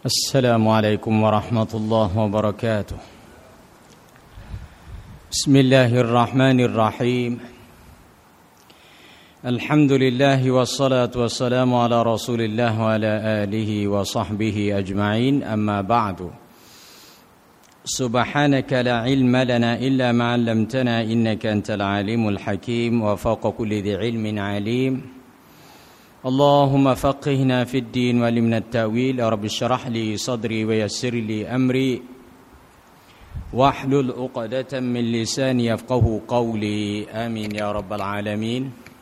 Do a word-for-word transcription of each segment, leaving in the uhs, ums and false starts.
السلام عليكم ورحمة الله وبركاته بسم الله الرحمن الرحيم الحمد لله والصلاة والسلام على رسول الله وعلى آله وصحبه أجمعين أما بعد سبحانك لا علم لنا إلا ما علمتنا إنك أنت العليم الحكيم وفوق كل ذي علم عليم اللهم فقهنا في الدين وعلمنا التأويل رب اشرح لي صدري ويسر لي أمري واحلل عقدة من لساني يفقهوا قولي آمين يا رب العالمين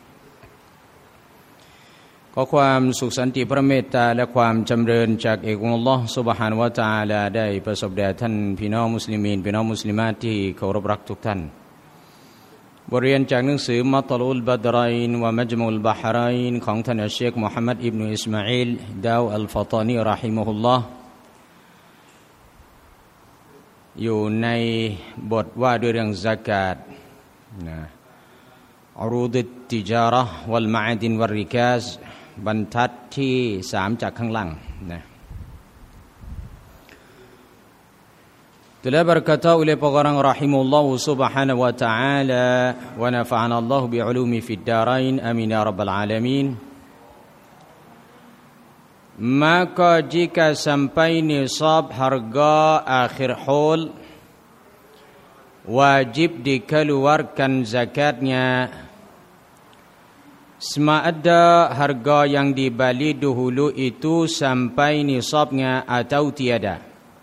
ขอความสุขสันติพระเมตตาและความจำเริญจากเอกองค์อัลเลาะห์ซุบฮานะฮูวะตะอาลาได้ประสบแด่ท่านพี่น้องมุสลิมีนพี่น้องมุสลิมาตที่เคารพรักทุกท่านบทเรียนจากหนังสือมัตลุลบัดรัยน์วะมัจมุลบะฮรัยน์ของท่านอัชเชคมุฮัมมัดอิบนุอิสมาอีลดาวอัลฟะฏานีเราะฮิมะฮุลลอฮ์อยู่ในบทว่าด้วยเรื่องซะกาตนะอุรูดุตติจาระฮ์วัลมะอาดินวัรริกาซบรรทัดที่สามจากข้างล่างนะtelah berkata oleh pengarang rahimahullah subhanahu wa ta'ala wa nafa'ana Allah bi'ulumi fid darain amin ya rabbal alamin maka jika sampai nisab harga akhir haul wajib dikeluarkan zakatnya sama ada harga yang dibeli dahulu itu sampai nisabnya atau tiada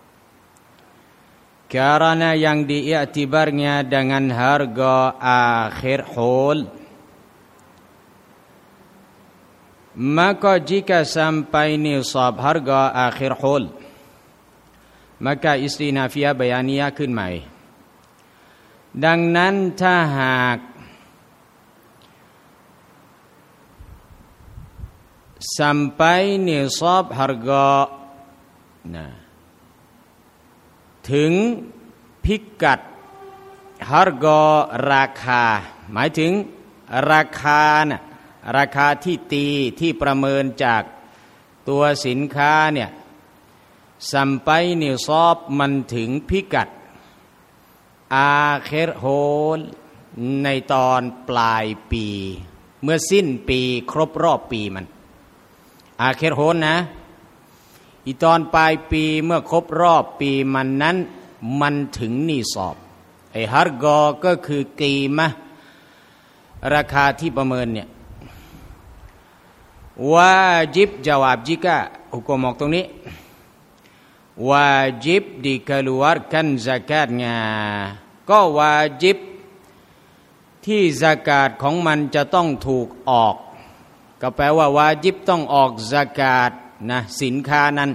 karena yang diiktibarnya dengan harga akhir haul maka jika sampai nisab harga akhir haul maka istinafiyah bayaniyah ขึ้นใหม่ดังนั้นถ้าหากsampai nisab harga nahถึงพิกัด harga ราคาหมายถึงราคาน่ะราคาที่ตีที่ประเมินจากตัวสินค้าเนี่ย sampai nisab มันถึงพิกัดอาคิรโฮลในตอนปลายปีเมื่อสิ้นปีครบรอบปีมันอาคิรโฮลนะอีตอนปลายปีเมื่อครบรอบปีมันนั้นมันถึงนิซอบไอ้ฮาร์กอก็คือกีมะราคาที่ประเมินเนี่ยวาจิบจาวบจิกะหุกมออกตรงนี้วาจิบdikeluarkan zakatnyaก็วาจิบที่ซะกาตของมันจะต้องถูกออกก็แปลว่าวาจิบต้องออกซะกาตนะสินค้านั้น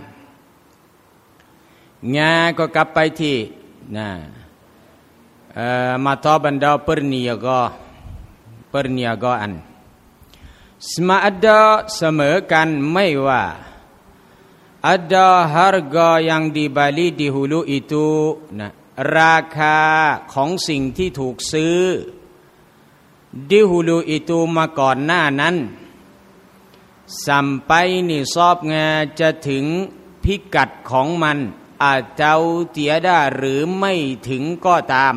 งาก็กลับไปที่นะเอ่อมาตอบรรดา perniaga perniagaan sama ada เสมอกันไม่ว่า ada harga yang dibeli dahulu itu นะราคาของสิ่งที่ถูกซื้อ dahulu itu มาก่อนหน้านั้นsampai nisab จะถึงพิกัดของมันอาเจ้าเตียดาหรือไม่ถึงก็ตาม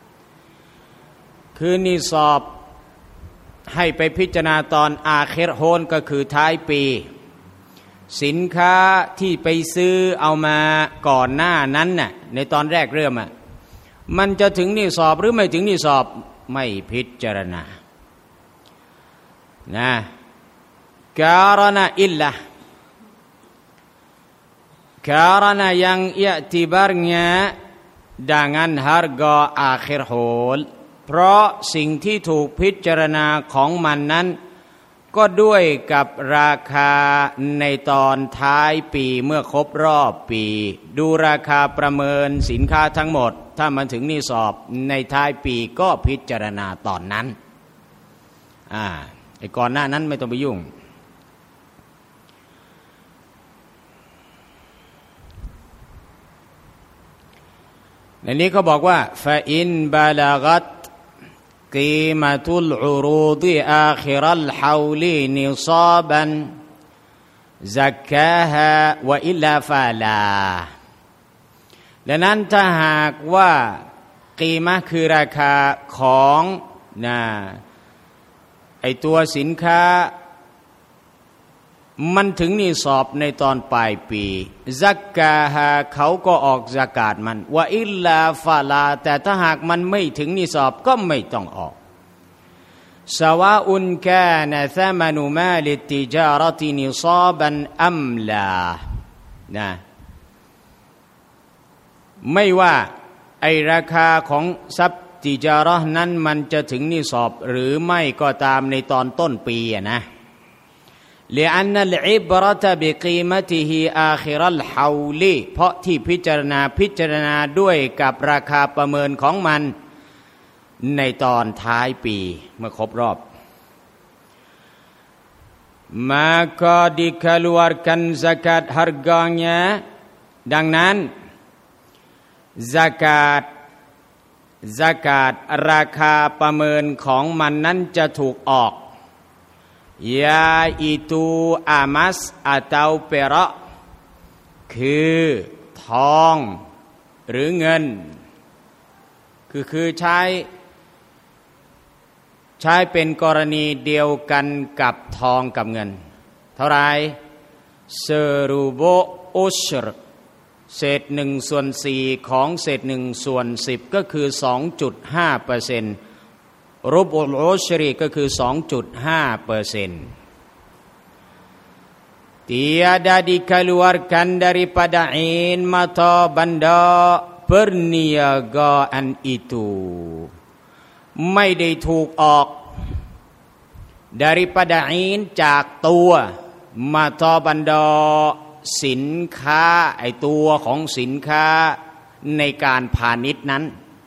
คือนิซอบให้ไปพิจารณาตอนอาคิรโฮลก็คือท้ายปีสินค้าที่ไปซื้อเอามาก่อนหน้านั้นน่ะในตอนแรกเริ่มอ่ะมันจะถึงนิซอบหรือไม่ถึงนิซอบไม่พิจารณานะkarena illah karena yang i'tibarnya dengan harga akhir haulเพราะสิ่งที่ถูกพิจารณาของมันนั้นก็ด้วยกับราคาในตอนท้ายปีเมื่อครบรอบปีดูราคาประเมินสินค้าทั้งหมดถ้ามันถึงนิซอบในท้ายปีก็พิจารณาตอนนั้นอ่าไอ้ก่อนหน้านั้นไม่ต้องไปยุ่งในนี้เขาบอกว่าฟาอินบาลากัตกีมะตุลอุรูดิอาคิรัลฮาวลีนิซาบันซักกาฮาวะอิลลาฟาลาดังนั้นถ้าหากว่ากีมะห์คือราคาของนะไอตัวสินค้ามันถึงนิสอบในตอนปลายปีซักกาฮาเขาก็ออกซะกาตมันวะอิลลาฟาลาแต่ถ้าหากมันไม่ถึงนิสอบก็ไม่ต้องออกสวาอุนกานะซะมานุมาลิตติจารตินิซาบันอัมลานะไม่ว่าไอราคาของทรัพย์ติจาเราะห์นั้นมันจะถึงนิสอบหรือไม่ก็ตามในตอนต้นปีอะนะلأن العبرة بقيمته آخر الحول เพราะที่พิจารณาพิจารณาด้วยกับราคาประเมินของมันในตอนท้ายปีเมื่อครบรอบ maka dikeluarkan zakat harganya ดังนั้นzakat zakat ราคาประเมินของมันนั้นจะถูกออกยาอิตูอามัสอาตาเประคือทองหรือเงินคือคือใช้ใช้เป็นกรณีเดียวกันกับทองกับเงินเท่าไรเซรูโบอุชรเศษหนึ่งส่วนสี่ของเศษหนึ่งส่วนสิบก็คือ สองจุดห้าเปอร์เซ็นต์รุบุลอุชรีก็คือ สองจุดห้าเปอร์เซ็นต์ tiada dikeluarkan daripada in mata benda perniagaan itu ไม่ได้ถูกออก daripada in จากตัวมาตอบันดอสินค้าไอตัวของสินค้าในการพาณิชย์นั้น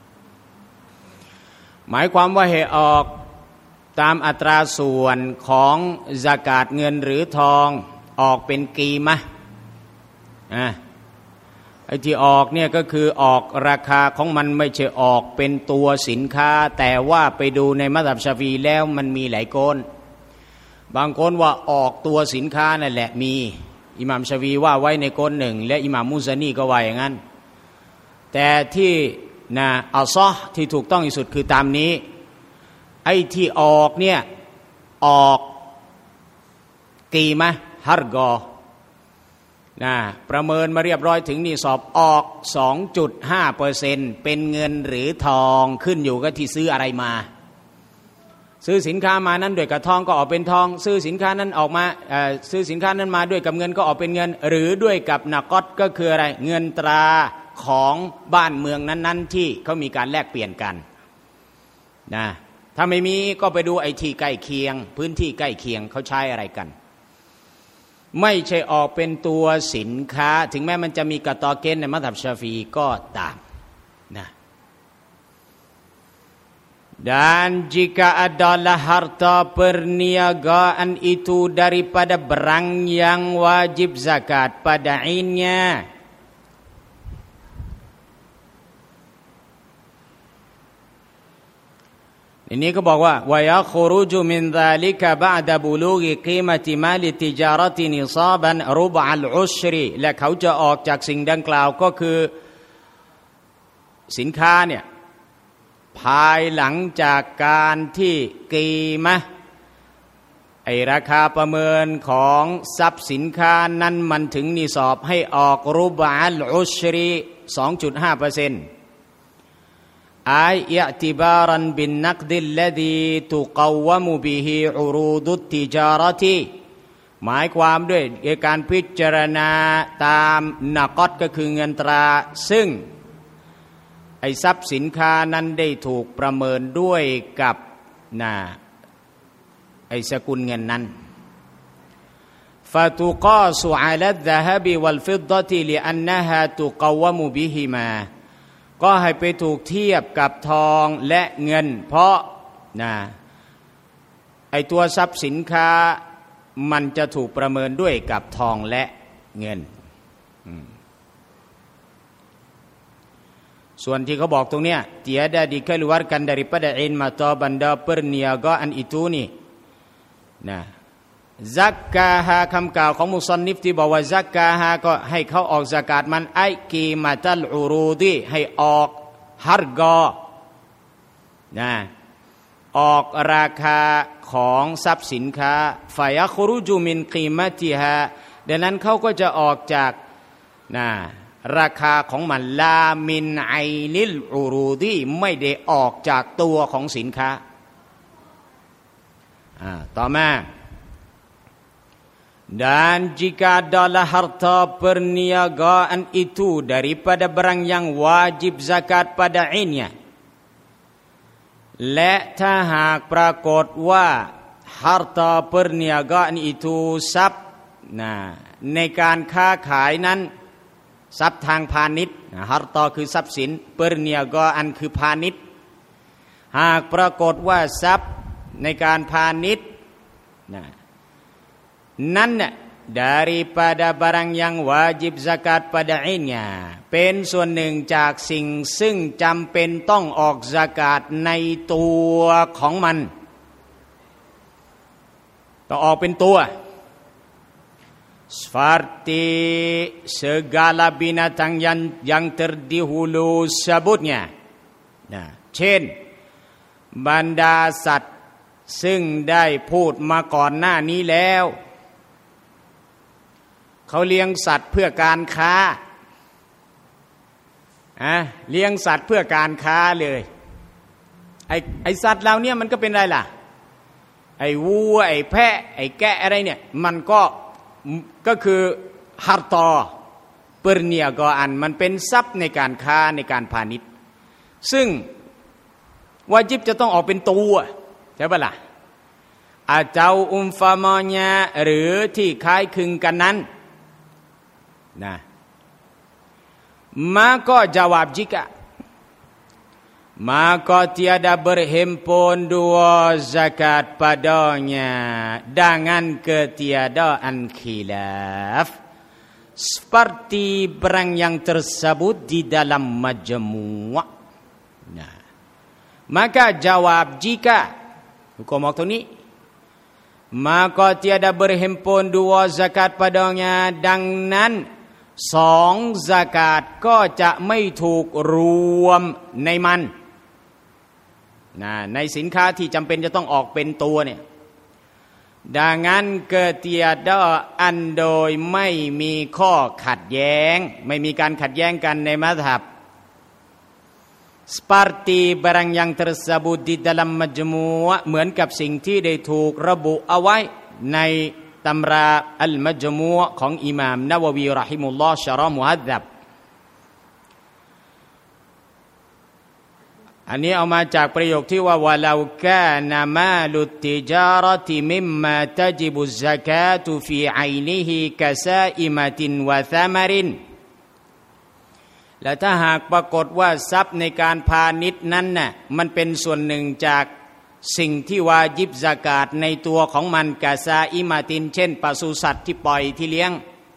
หมายความว่าให้ออกตามอัตราส่วนของซะกาตเงินหรือทองออกเป็นกีมะห์อ่ะไอ้ที่ออกเนี่ยก็คือออกราคาของมันไม่ใช่ออกเป็นตัวสินค้าแต่ว่าไปดูในมัซฮับชาฟีอีแล้วมันมีหลายโกนบางคนว่าออกตัวสินค้านั่นแหละมีอิหม่ามชาฟีอีว่าไว้ในโกนหนึ่งและอิหม่ามมุซานีก็ว่าอย่างนั้นแต่ที่นะอัลซอฮ์ที่ถูกต้องที่สุดคือตามนี้ไอ้ที่ออกเนี่ยออกกีมะห์ฮัรกอนะประเมินมาเรียบร้อยถึงนี่สอบออก สองจุดห้าเปอร์เซ็นต์ เป็นเงินหรือทองขึ้นอยู่กับที่ซื้ออะไรมาซื้อสินค้ามานั้นด้วยกับทองก็ออกเป็นทองซื้อสินค้านั้นออกมาเอ่อซื้อสินค้านั้นมาด้วยกับเงินก็ออกเป็นเงินหรือด้วยกับนะกอดก็คืออะไรเงินตราของบ้านเมืองนั้นๆที่เขามีการแลกเปลี่ยนกันนะถ้าไม่มีก็ไปดูไอ้ที่ใกล้เคียงพื้นที่ใกล้เคียงเขาใช้อะไรกันไม่ใช่ออกเป็นตัวสินค้าถึงแม้มันจะมีกะตอเกณฑ์ในมัซฮับชาฟีอีก็ตามนะ Dan jika adalah harta perniagaan itu daripada barang yang wajib zakat pada ainnya, iniก็บอกว่าwa yakhruju min dhalika ba'da bulughi qimati mali tijarati nisaban rub'al ushri และเขาจะออกจากสิ่งดังกล่าวก็คือสินค้าเนี่ยภายหลังจากการที่กีมะห์ไอราคาประเมินของทรัพย์สินค้านั้นมันถึงนิสอบให้ออกรุบะอัลอุชรี สองจุดห้าเปอร์เซ็นต์ อายอิอติบารันบินนักดิลลดีตุกวะมุบิฮิอุรูดุตติจารติหมายความด้วยการพิจารณาตามนักอดก็คือเงินตราซึ่งไอ้ทรัพย์สินค้านั้นได้ถูกประเมินด้วยกับนะไอ้สกุลเงินนั้นฟาตุกาสุอาลัดซะฮบวัลฟิดดะติลิอันนะฮาตุกวะมุบิฮิมาก็ให้ไปถูกเทียบกับทองและเงินเพราะนะไอ้ตัวทรัพย์สินค้ามันจะถูกประเมินด้วยกับทองและเงินส่วนที่เขาบอกตรงเนี้ย tiada dikeluarkan daripada in mata benda perniagaan itu นี่นะซักกาฮาคำกล่าวของมุซันนิฟที่บอกว่าซักกาฮาก็ให้เขาออกซากาตมันไอกีมาตัลอูรูดีให้ออกฮัรกอนะออกราคาของทรัพย์สินค้าฟายะครุจุมินกีมะติฮาดังนั้นเขาก็จะออกจากนะราคาของมันลามินไอนิลอูรูดีไม่ได้ออกจากตัวของสินค้าต่อมาdan jika adalah harta perniagaan itu daripada barang yang wajib zakat pada ainnya และถ้าหากปรากฏว่า harta perniagaan itu ทรัพย์นะในการค้าขายนั้นทรัพย์ทางพาณิชย์ harta คือทรัพย์สิน perniagaan คือพาณิชย์หากปรากฏว่าทรัพย์ในการพาณิชย์นะนั้นน่ะ daripada barang yang wajib zakat pada ainnya เป็นส่วนหนึ่งจากสิ่งซึ่งจำเป็นต้องออกซากาตในตัวของมันต้องออกเป็นตัว seperti segala binatang yang yang terdahulu sebutnya นะเช่นบรรดาสัตว์ซึ่งได้พูดมาก่อนหน้านี้แล้วเขาเลี้ยงสัตว์เพื่อการค้าอะเลี้ยงสัตว์เพื่อการค้าเลยไอ้ไอ้สัตว์เหล่านี้มันก็เป็นอะไรล่ะไอ้วัวไอ้แพะไอ้แกะอะไรเนี่ยมันก็ก็คือฮาร์ตอเปอร์เนียกอันมันเป็นทรัพย์ในการค้าในการพาณิชย์ซึ่งวาญิบจะต้องออกเป็นตัวใช่ปะล่ะอาเจ้าอุมฟามอญาหรือที่คล้ายคลึงกันนั้นnah maka jawab jika maka tiada berhimpun dua zakat padanya dengan ketiadaan khilaf seperti barang yang tersebut di dalam majmu'. Nah maka jawab jika hukum waktu ini maka tiada berhimpun dua zakat padanya ดังนั้นสองซากาตก็จะไม่ถูกรวมในมันนะในสินค้าที่จำเป็นจะต้องออกเป็นตัวเนี่ยดังนั้นเกิดเตียดอันโดยไม่มีข้อขัดแย้งไม่มีการขัดแย้งกันในมัธยับ seperti barang yang tersebut di dalam majmu' เหมือนกับสิ่งที่ได้ถูกระบุเอาไว้ในตำราอัลมัจมูอ์ของอิหม่ามนะวะวีเราะฮิมุลลอฮ์ชะเราะห์มุฮัดญับอันนี้เอามาจากประโยคที่ว่าวะลาคานะมาลุตติจาระติมิมมาตัจิบุซซะกาตุฟีไอนิฮิกะซาอิมะตินวะซะมะรินและถ้าหากปรากฏว่าทรัพย์ในการพาณิชย์นั้นน่ะมันเป็นส่วนหนึ่งจากสิ่งที่วาญิบซากาตในตัวของมันกาซาอิมาตินเช่นปศุสัตว์ที่ปล่อยที่เลี้ยง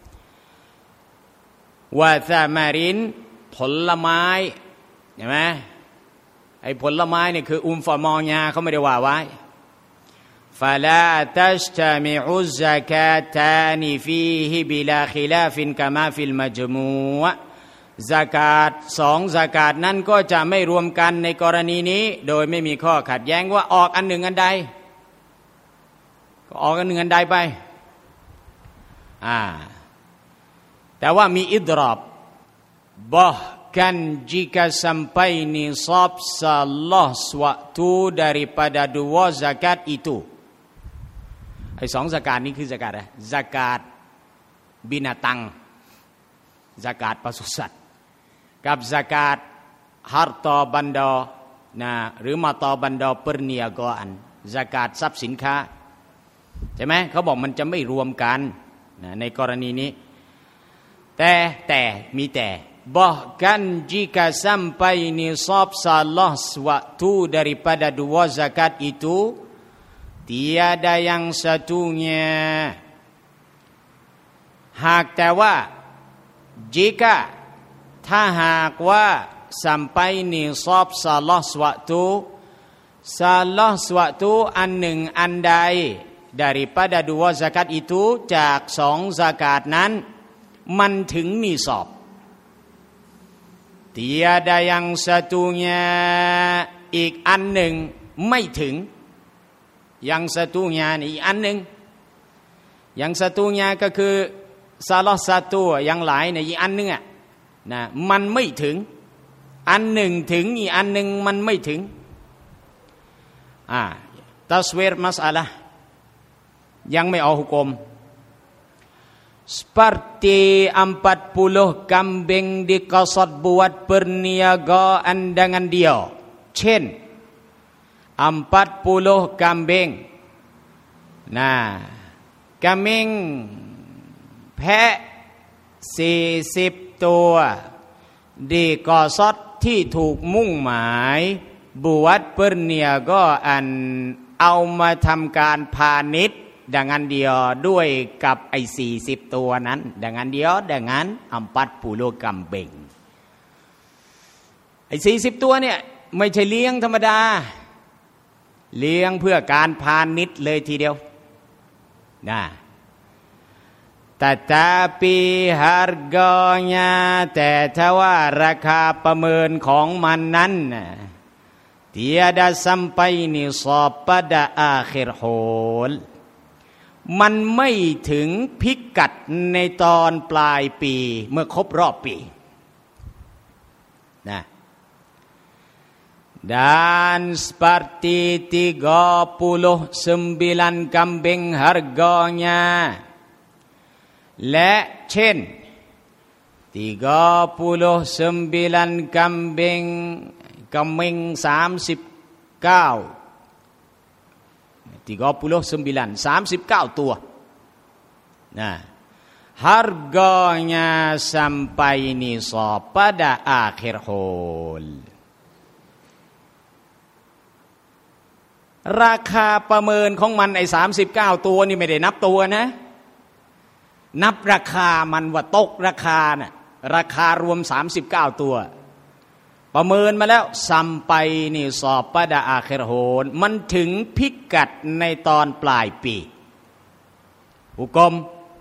วาซามารินผลไม้เห็นไหมไอ้ผลไม้เนี่ยคืออุมฟะมอญาเขาไม่ได้ว่าไว้ฟาลาตัชตะมิอุซซะกาตานิฟีฮิบิลาคิลาฟินกะมาฟิลมัจมูอ์ซากาตสองซากาตนั้นก็จะไม่รวมกันในกรณีนี้โดยไม่มีข้อขัดแย้งว่าออกอันหนึ่งอันใดก็ออกอันหนึ่งอันใดไปอ่าแต่ว่ามีอิดรอบบะkan jika sampai nisab salah suatu daripada dua zakat itu ไอ้สองซากาตนี้คือซากาตอะไรซากาตบินาตังซากาตปศุสัตว์กับซากาตharta benda นะหรือมาตอบันดอ perniagaan ซากาตทรัพย์สินค้าใช่ไหมเขาบอกมันจะไม่รวมกันนะในกรณีนี้แต่แต่มีแต่ bahkan jika sampai nisab salah suatu daripada dua zakat itu tiada yang satunya หากแต่ว่าjika ถ้าหากว่า sampai nisab salah suatu salah suatu อันหนึ่งอันใด daripada dua zakat itu จากสองซากาตนั้นมันถึงนิซอบ tiada yang satunya อีกอันหนึ่งไม่ถึง yang satunya อีกอันหนึ่ง yang satunya ก็คือ salah satu อย่างหลายในอีกอันหนึ่งอ่ะนะมันไม่ถึงอันหนึ่งถึงอีกอันหนึ่งมันไม่ถึงอ่าtaswir masalah yangไม่เอาหุกม seperti empat puluh kambing diqasad buat perniagaan dengan dia เช่น empat puluh kambing นะ kambing แพะสี่สิบตัวdiqasad ที่ถูกมุ่งหมายbuat perniagaan เอามาทำการพาณิชย์ dengan dia ด้วยกับไอ้สี่สิบตัวนั้น dengan dia dengan empat puluh kambing ไอ้สี่สิบตัวเนี่ยไม่ใช่เลี้ยงธรรมดาเลี้ยงเพื่อการพาณิชย์เลยทีเดียวนะ tetapi harganya แต่ถ้าว่าราคาประเมินของมันนั้นtiada sampai nisab pada akhir haul มันไม่ถึงพิกัดในตอนปลายปีเมื่อครบรอบปีนะ dan seperti tiga puluh sembilan kambing harganya และเช่น tiga puluh sembilan kambing kambingสามสิบเก้า tiga puluh sembilan สามสิบเก้าตัวนะ harganya sampai nisab pada akhir haul ราคาประเมินของมันไอ้สามสิบเก้าตัวนี่ไม่ได้นับตัวนะนับราคามันว่าตกราคาน่ะราคารวมสามสิบเก้าตัวประเมินมาแล้วซัมไปนี่สอบปะดาอาคิรโฮนมันถึงพิกัดในตอนปลายปีหุกม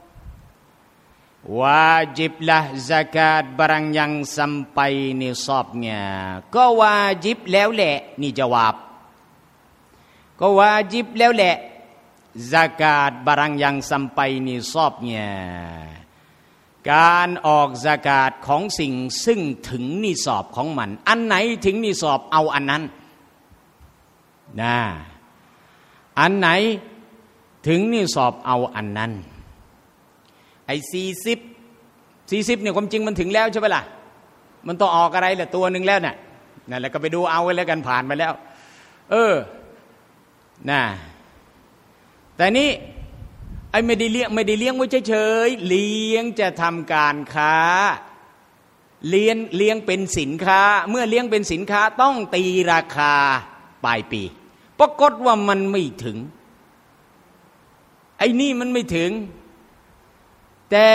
wajiblah zakat barang yang sampai nisabnya ก็วาจิบแล้วแหละนี่จาวาบก็วาจิบแล้วแหละ zakat barang yang sampai nisabnya การออกซะกาตของสิ่งซึ่งถึงนิสอบของมันอันไหนถึงนิสอบเอาอันนั้นนะอันไหนถึงนิสอบเอาอันนั้นไอ้สี่สิบสี่สิบเนี่ยความจริงมันถึงแล้วใช่ไหมล่ะมันต้องออกอะไรล่ะตัวหนึ่งแล้วน่ะนั่นแหละก็ไปดูเอาไว้แล้วกันผ่านไปแล้วเออนะแต่นี้ไอ้ไม่ได้เลี้ยงไม่ได้เลี้ยงไว้เฉยๆเลี้ยงจะทำการค้าเลี้ยงเลี้ยงเป็นสินค้าเมื่อเลี้ยงเป็นสินค้าต้องตีราคาปลายปีปรากฏว่ามันไม่ถึงไอ้นี่มันไม่ถึงแต่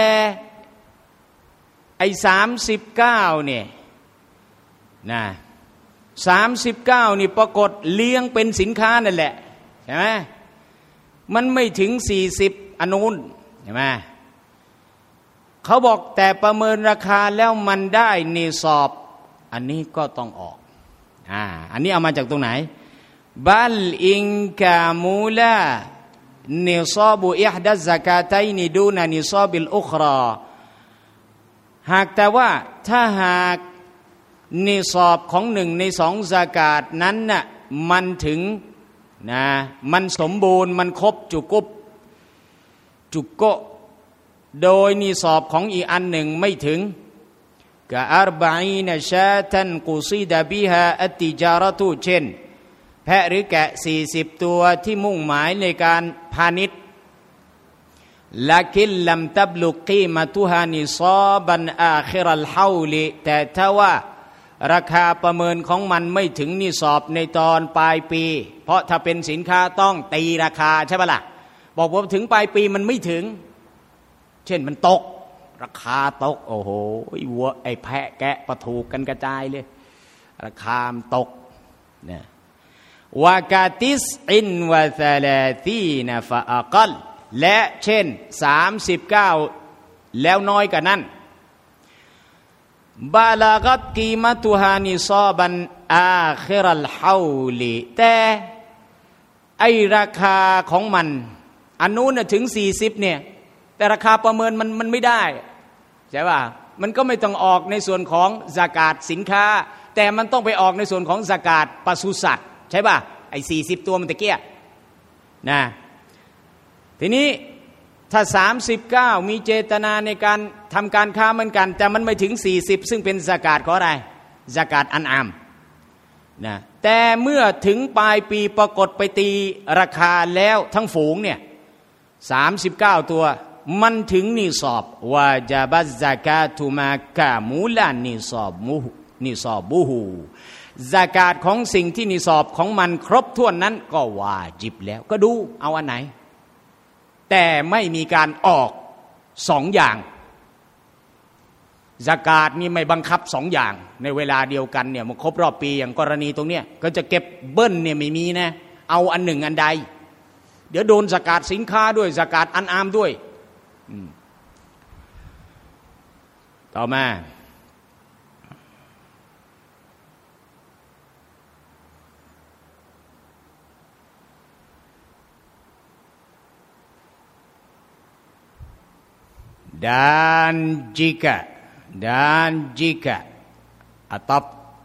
ไอ้สามสิบเก้าเนี่ยนะสามสิบเก้านี่ปรากฏเลี้ยงเป็นสินค้านั่นแหละใช่ไหมมันไม่ถึงสี่สิบอนุนเห็นไหมเขาบอกแต่ประเมินราคาแล้วมันได้นิซอบอันนี้ก็ต้องออกอ่าอันนี้เอามาจากตรงไหนบัลอิงกามูลานิซอบุอิฮดัซซะกาตัยนิดูนานิซอบิลอุคราหากแต่ว่าถ้าหากนิซอบของหนึ่งในสองซะกาตนั้นน่ะมันถึงนะมันสมบูรณ์มันครบจุกุบจุกโกโดยนิสอบของอีกอันหนึ่งไม่ถึงกะอัรบะอีนชาตันกุซิดะบิฮาอัตติจาระตุเช่นแพะหรือแกะสี่สิบตัวที่มุ่งหมายในการพาณิชย์ลาคินลัมตับลุกีมะตุฮานิซอบันอาคิรัลฮาวลิแต่ถ้าว่าราคาประเมินของมันไม่ถึงนิสอบในตอนปลายปีเพราะถ้าเป็นสินค้าต้องตีราคาใช่ปะล่ะบอกว่าถึงปลายปีมันไม่ถึงเช่นมันตกราคาตกโอ้โหวัวไอ้แพะแกะประถูกกันกระจายเลยราคามันตกเนี่ยวากาติสอินวะซาลาตีนฟะอักลและเช่นสามสิบเก้าแล้วน้อยกว่านั้นบาลากัตกีมะตุฮานิซอบันอาคิรัลฮาวลิแต่ไอราคาของมันอันนู้นถึงสี่สิบเนี่ยแต่ราคาประเมินมันมันไม่ได้ใช่ป่ะมันก็ไม่ต้องออกในส่วนของซากาตสินค้าแต่มันต้องไปออกในส่วนของซากาตปศุสัตว์ใช่ป่ะไอ้สี่สิบตัวมันตะเกียนะทีนี้ถ้าสามสิบเก้ามีเจตนาในการทำการค้าเหมือนกันแต่มันไม่ถึงสี่สิบซึ่งเป็นซากาตของอะไรซากาตอันอามนะแต่เมื่อถึงปลายปีปรากฏไปตีราคาแล้วทั้งฝูงเนี่ยสามสิบเก้าตัวมันถึงนิซอบวาจาบัซซากาตุมากามูลานิซอบมูนิซอบบูฮูซากาตของสิ่งที่นิซอบของมันครบถ้วนนั้นก็วาจิบแล้วก็ดูเอาอันไหนแต่ไม่มีการออกสองอย่างซากาตนี่ไม่บังคับสองอย่างในเวลาเดียวกันเนี่ยมันครบรอบปีอย่างกรณีตรงเนี้ยก็จะเก็บเบิ้ลเนี่ยไม่มีนะเอาอันหนึ่งอันใดเดี๋ยวโดนซากาตสินค้าด้วยซากาตอันอามด้วยต่อมาdan jika dan jika atau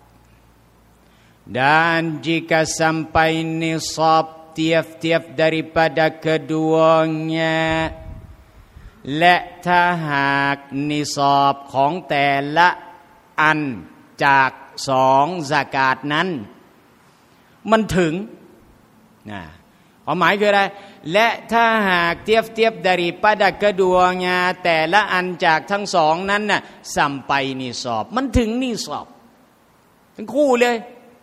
dan jika sampai nisab tiap-tiap daripada keduanyaและถ้าหากนิซอบของแต่ละอันจากสองซากาตนั้นมันถึงนะความหมายคืออะไรและถ้าหากเทียบเทียบดาริปะดักกระดวงาแต่ละอันจากทั้งสองนั้นน่ะสัมไปนิซอบมันถึงนิซอบทั้งคู่เลย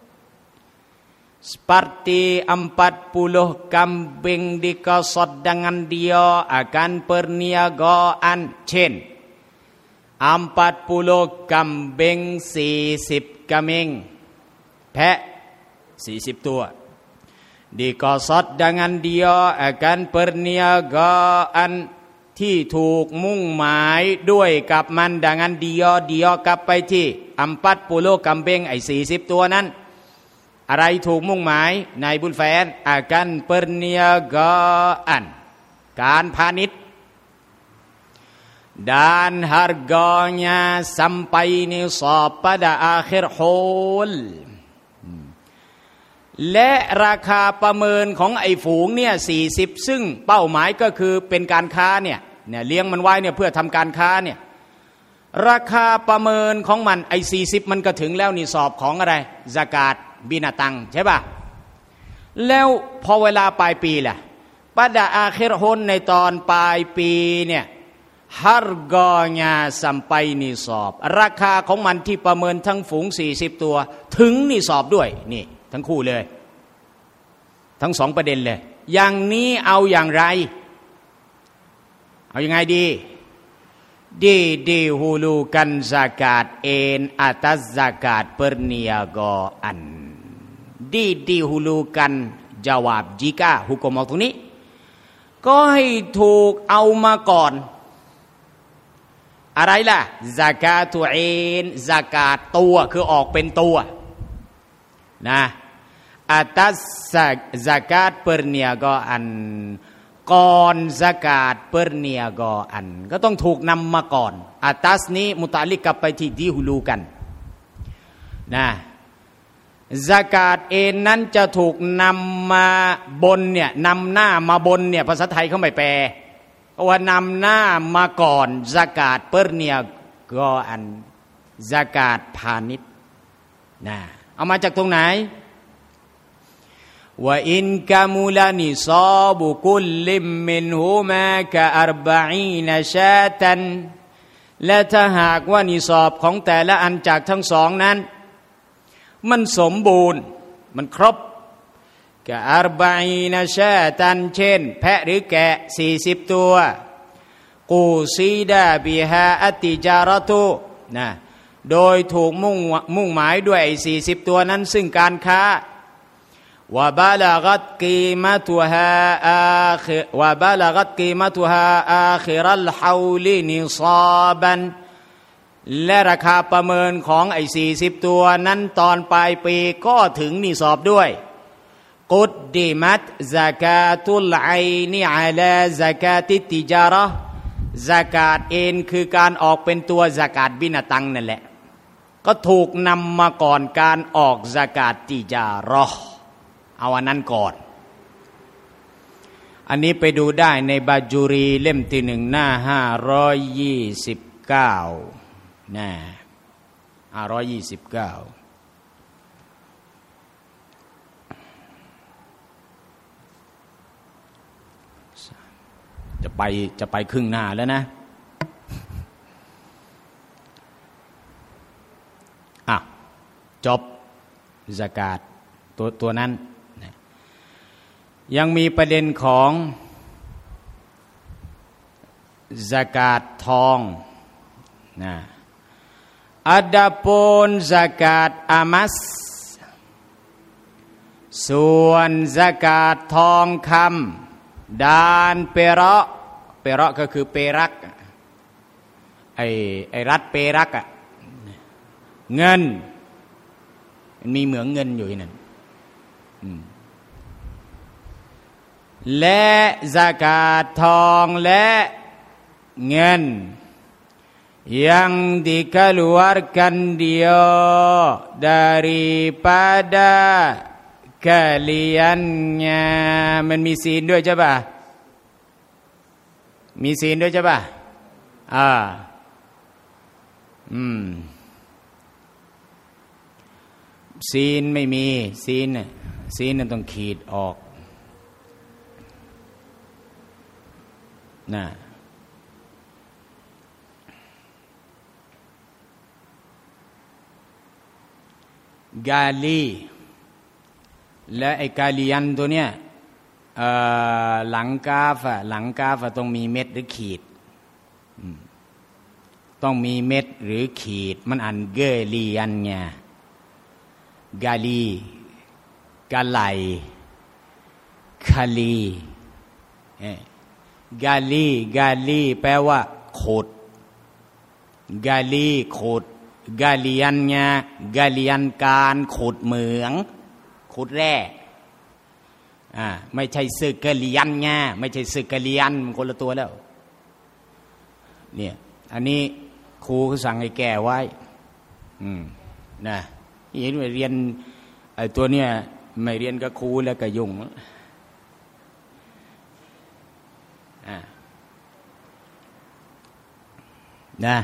seperti empat puluh kambing dikosot dengan dia akan perniagaan เช่น empat puluh kambing สี่สิบกำเมงแพะสี่สิบตัว dikosot dengan dia akan perniagaan ที่ถูกมุ่งหมายด้วยกับมัน dengan dia dia กลับไปที่ empat puluh kambing ไอ้สี่สิบตัวนั้นอะไรถูกมุ่งหมายในบุญแฟนอาการเปรเนียกอันการพาณิชย์ dan harganya sampai nisab pada akhir haul และราคาประเมินของไอ้ฝูงเนี่ยสี่สิบซึ่งเป้าหมายก็คือเป็นการค้าเนี่ยเนี่ยเลี้ยงมันไว้เนี่ยเพื่อทำการค้าเนี่ยราคาประเมินของมันไอ้สี่สิบมันก็ถึงแล้วนิซอบของอะไรซากาตบินาตังใช่ป่ะแล้วพอเวลาปลายปีล่ะปะดาอาคิรฮุนในตอนปลายปีเนี่ยฮาร์กอญาสัมไปนิซอบราคาของมันที่ประเมินทั้งฝูงสี่สิบตัวถึงนิซอบด้วยนี่ทั้งคู่เลยทั้งสองประเด็นเลยอย่างนี้เอาอย่างไรเอายังไงดีดีดีฮูลูกันซากาตเอ็นอัตัสซากาตเปรเนียกอันดีดีฮูลูกันจาวาบจิกาหุกมตรงนี้ก็ให้ถูกเอามาก่อนอะไรล่ะซากาตุเอ็นซากาตตัวคือออกเป็นตัวนะอัตัสซากาตเปรเนียกอันก่อนซากาตเปรเนียกอันก็ต้องถูกนำมาก่อนอัตัสนี้มุตาลิกกับไปที่ดีฮูลูกันนะซากาตเองนั้นจะถูกนำมาบนเนี่ยนำหน้ามาบนเนี่ยภาษาไทยเขาไม่แปลว่านำหน้ามาก่อนซากาตเปรเนียกอันซากาตพาณิชย์นะเอามาจากตรงไหนว่าอินกามูลานิซาบุคุลลิมมินฮูมากะอัรบะอีนชาตันและถ้าหากว่านิซอบของแต่ละอันจากทั้งสองนั้นมันสมบูรณ์มันครบกะอัรบะอีนชาตันเช่นแพะหรือแกะสี่สิบตัวกูซีดาบิฮาอัติจารตุนะโดยถูกมุ่งมุ่งหมายด้วยสี่สิบตัวนั้นซึ่งการค้าวะบะละกัตกีมะตุฮาอาคิวะบะละกัตกีมะตุฮาอาคิรัลฮาวลินิซาบันและราคาประเมินของไอ้สี่สิบตัวนั้นตอนปลายปีก็ถึงนิซอบด้วยกุดดิมัตซะกาตุลไอนีอะลาซะกาติติจาระห์ซะกาตเองคือการออกเป็นตัวซะกาตบินาตังนั่นแหละก็ถูกนำมาก่อนการออกซะกาตติจาระห์เอาอันนั้นก่อนอันนี้ไปดูได้ในบาจูรีเล่มที่หนึ่งหน้าห้าร้อยยี่สิบเก้านะห้าร้อยยี่สิบเก้าจะไปจะไปครึ่งหน้าแล้วนะอ่ะจบซะกาตตัวตัวนั้นยังมีประเด็นของซะกาตทองนะอัดาปนซะกาตอามัสส่วนซะกาตทองคำดานเปเราะเปเราะก็คือเปรักไอ้ไอ้รัฐเปรักอะเงินมันมีเหมืองเงินอยู่นั่นและซะกาตทองและเงินyang dikeluarkan dia daripada kaliannya มันมีศีลด้วยใช่ป่ะมีศีลด้วยใช่ป่ะอ่าอืมศีลไม่มีศีลน่ะศีลนั้นต้องขีดออกน่ะกาลีและไอ้กาลียันตัวเนี้ยหลังกาฟะหลังกาฟะต้องมีเม็ดหรือขีดต้องมีเม็ดหรือขีดมันอ่านเกลียันไงกาลีกาไลคาลีกาลีกาลีแปลว่าขุดกาลีขุดกาเลียนเนี่ยกาเลียนการขุดเหมืองขุดแร่อ่าไม่ใช่ซึกกาเลียนเนี่ยไม่ใช่ซึกกาเลียนมันคนละตัวแล้วเนี่ยอันนี้ครูเขาสั่งให้แก้ไว้อืมนะเห็นว่าเรียนไอ้ตัวเนี้ยไม่เรียนกับครูแล้วก็ยุ่งอ่านะ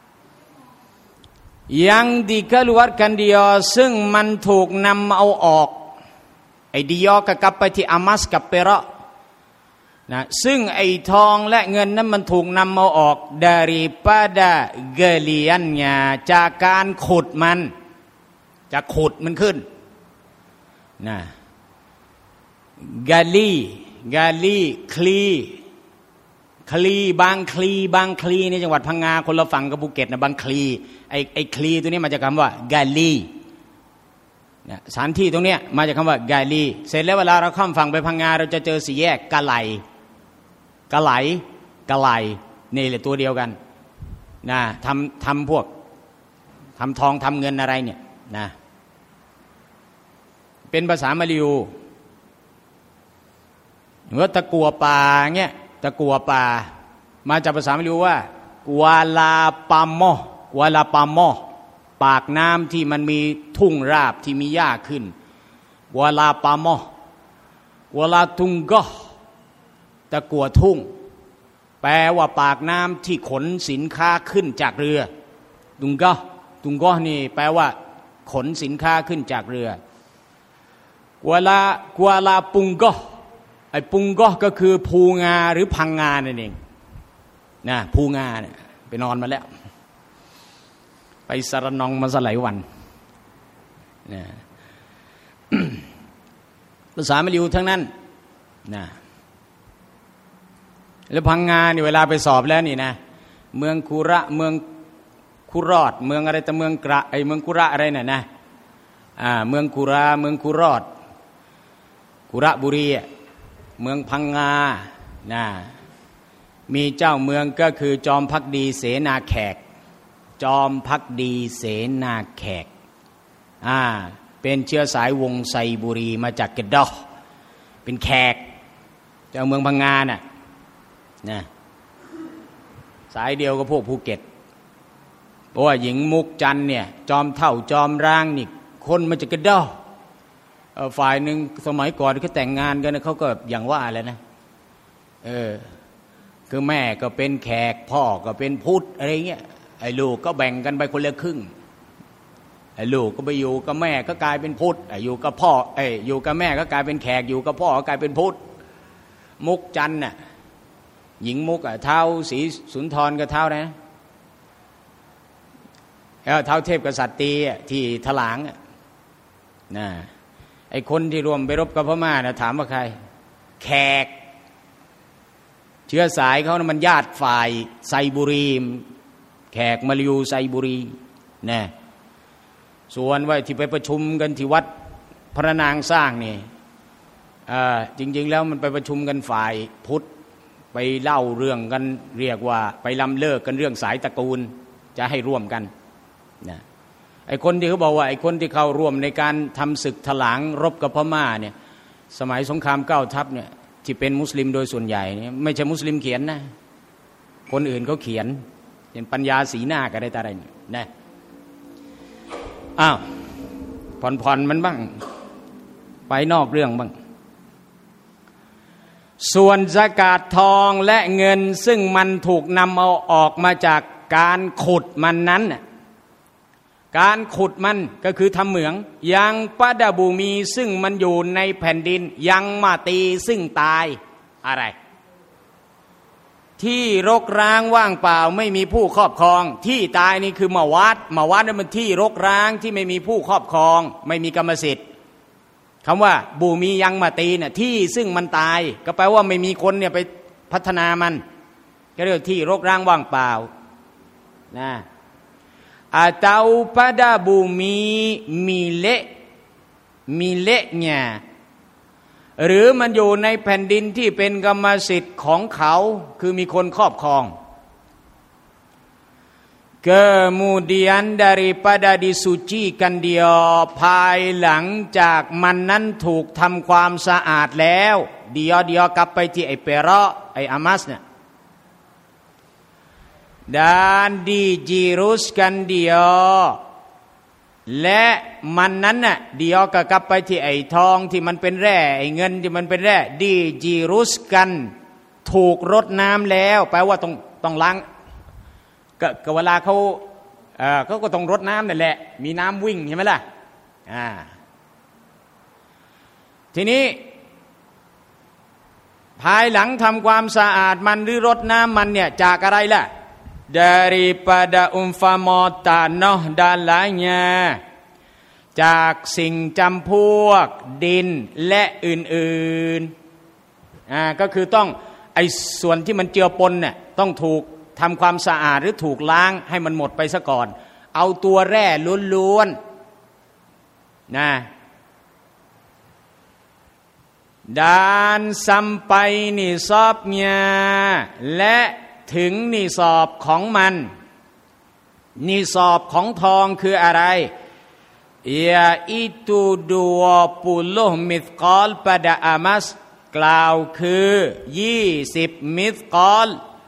yang dikeluarkan diaซึ่งมันถูกนำเอาออกไอ้ดิยอก็กลับไปที่อามัสกับเปเราะนะซึ่งไอ้ทองและเงินนั้นมันถูกนำเอาออก daripada galiannya จากการขุดมันจะขุดมันขึ้นนะกาลีกาลีคลีคลีบางคลีบางคลีในจังหวัดพังงาคนละฝั่งกับภูเก็ตนะบางคลีไอ้ไอ้คลีตัวนี้มาจากคำว่ากาลีเนี่ยสถานที่ตรงเนี้ยมาจากคำว่ากาลีเสร็จแล้วเวลาเราข้ามฝั่งไปพังงาเราจะเจอสี่แยกกะไหลกะไหลกะไหลนี่แหละตัวเดียวกันนะทำทำพวกทำทองทำเงินอะไรเนี่ยนะเป็นภาษามลายูเมื่อตะกัวป่าเงี้ยตะกัวป่ามาจากภาษามลายูว่ากวาลาปามโมกวาลาปามโมปากน้ำที่มันมีทุ่งราบที่มีหญ้าขึ้นกวาลาปามโมกวาลาตุงก็ตะกัวทุ่งแปลว่าปากน้ำที่ขนสินค้าขึ้นจากเรือตุงก็ตุงก็นี่แปลว่าขนสินค้าขึ้นจากเรือกวาลากวาลาปุงก็ไอ้ปุงก็ก็คือภูงาหรือพังงานั่นเองนะภูงาเนี่ยไปนอนมาแล้วไปสารนองมาสลายวันนะภาษามลายูทั้งนั้นนะแล้วพังงาเนี่ยเวลาไปสอบแล้วนี่นะเมืองคุระเมืองคุรอดเมืองอะไรแต่เมืองกระไอเมืองคุระอะไรน่ะนะอ่าเมืองคุระเมืองคุรอดกุระบุรีเมืองพังงานะมีเจ้าเมืองก็คือจอมภักดีเสนาแขกจอมภักดีเสนาแขกอ่าเป็นเชื้อสายวงไซบุรีมาจากเกดอเป็นแขกเจ้าเมืองพังงาน่ะนะสายเดียวกับพวกภูเก็ตเพราะว่าหญิงมุกจันเนี่ยจอมเท่าจอมร่างนี่คนมาจากเกดอฝ่ายหนึ่งสมัยก่อนเขาแต่งงานกันเขาก็อย่างว่าอะไรนะเออคือแม่ก็เป็นแขกพ่อก็เป็นพุทธอะไรเงี้ยไอ้ลูกก็แบ่งกันไปคนละครึ่งไอ้ลูกก็ไปอยู่กับแม่ก็กลายเป็นพุทธไอ้อยู่กับพ่อไอ้อยู่กับแม่ก็กลายเป็นแขกอยู่กับพ่อก็กลายเป็นพุทธมุกจันน่ะหญิงมุกอ่ะเท้าศรีสุนทรกับเท้านะเออเท้าเทพกษัตริย์ตีที่ถลางอ่ะนะไอ้คนที่รวมไปรบกับพม่านะถามว่าใครแขกเชื้อสายเขานะมันญาติฝ่ายไซบุรีแขกมลายูไซบุรีนะส่วนว่าที่ไปประชุมกันที่วัดพระนางสร้างนี่จริงๆแล้วมันไปประชุมกันฝ่ายพุทธไปเล่าเรื่องกันเรียกว่าไปล้ำเลิกกันเรื่องสายตระกูลจะให้ร่วมกันนะไอ้คนที่เขาบอกว่าไอ้คนที่เข้าร่วมในการทำศึกถลางรบกับพม่าเนี่ยสมัยสงครามเก้าทัพเนี่ยที่เป็นมุสลิมโดยส่วนใหญ่เนี่ยไม่ใช่มุสลิมเขียนนะคนอื่นเขาเขียนเป็นปัญญาสีหน้ากันได้แต่ไรนะอ้าวผ่อนๆมันบ้างไปนอกเรื่องบ้างส่วนซะกาตทองและเงินซึ่งมันถูกนำเอาออกมาจากการขุดมันนั้นการขุดมันก็คือทำเหมืองยังปะดาบูมีซึ่งมันอยู่ในแผ่นดินยังมาตีซึ่งตายอะไรที่รกร้างว่างเปล่าไม่มีผู้ครอบครองที่ตายนี่คือมาวัดมาวัดนั่นมันที่รกร้างที่ไม่มีผู้ครอบครองไม่มีกรรมสิทธิ์คำว่าบูมียังมาตีเนี่ยที่ซึ่งมันตายก็แปลว่าไม่มีคนเนี่ยไปพัฒนามันก็เรียกที่รกร้างว่างเปล่านะatau pada bumi milik miliknya หรือมันอยู่ในแผ่นดินที่เป็นกรรมสิทธิ์ของเขาคือมีคนครอบครอง kemudian daripada disucikan dia ภายหลังจากมันนั้นถูกทำความสะอาดแล้วเดียวเดียวกลับไปที่ไอ้เปราะไอ้อามัสเนี่ยdan dijiruskan dia และมันนั้นน่ะเดียวก็กลับไปที่ไอ้ทองที่มันเป็นแร่ไอ้เงินที่มันเป็นแร่ดีจีรุสกันถูกรดน้ำแล้วแปลว่าต้องต้องล้างก็ก็เวลาเขาเอ่อเขาก็ต้องรดน้ำนั่นแหละมีน้ำวิ่งใช่ไหมล่ะอ่าทีนี้ภายหลังทำความสะอาดมันหรือรดน้ำมันเนี่ยจากอะไรล่ะdaripada umpama tanah dan lainnya จากสิ่งจำพวกดินและอื่นๆอ่าก็คือต้องไอ้ส่วนที่มันเจือปนเนี่ยต้องถูกทำความสะอาดหรือถูกล้างให้มันหมดไปซะก่อนเอาตัวแร่ล้วนๆนะ dan sampai nisabnya และถึงนิสอบของมันนิสอบของทองคืออะไรยาอิตูดัวปุลมิสกอลปะดาอามัสกล่าวคือยี่สิบมิสกอล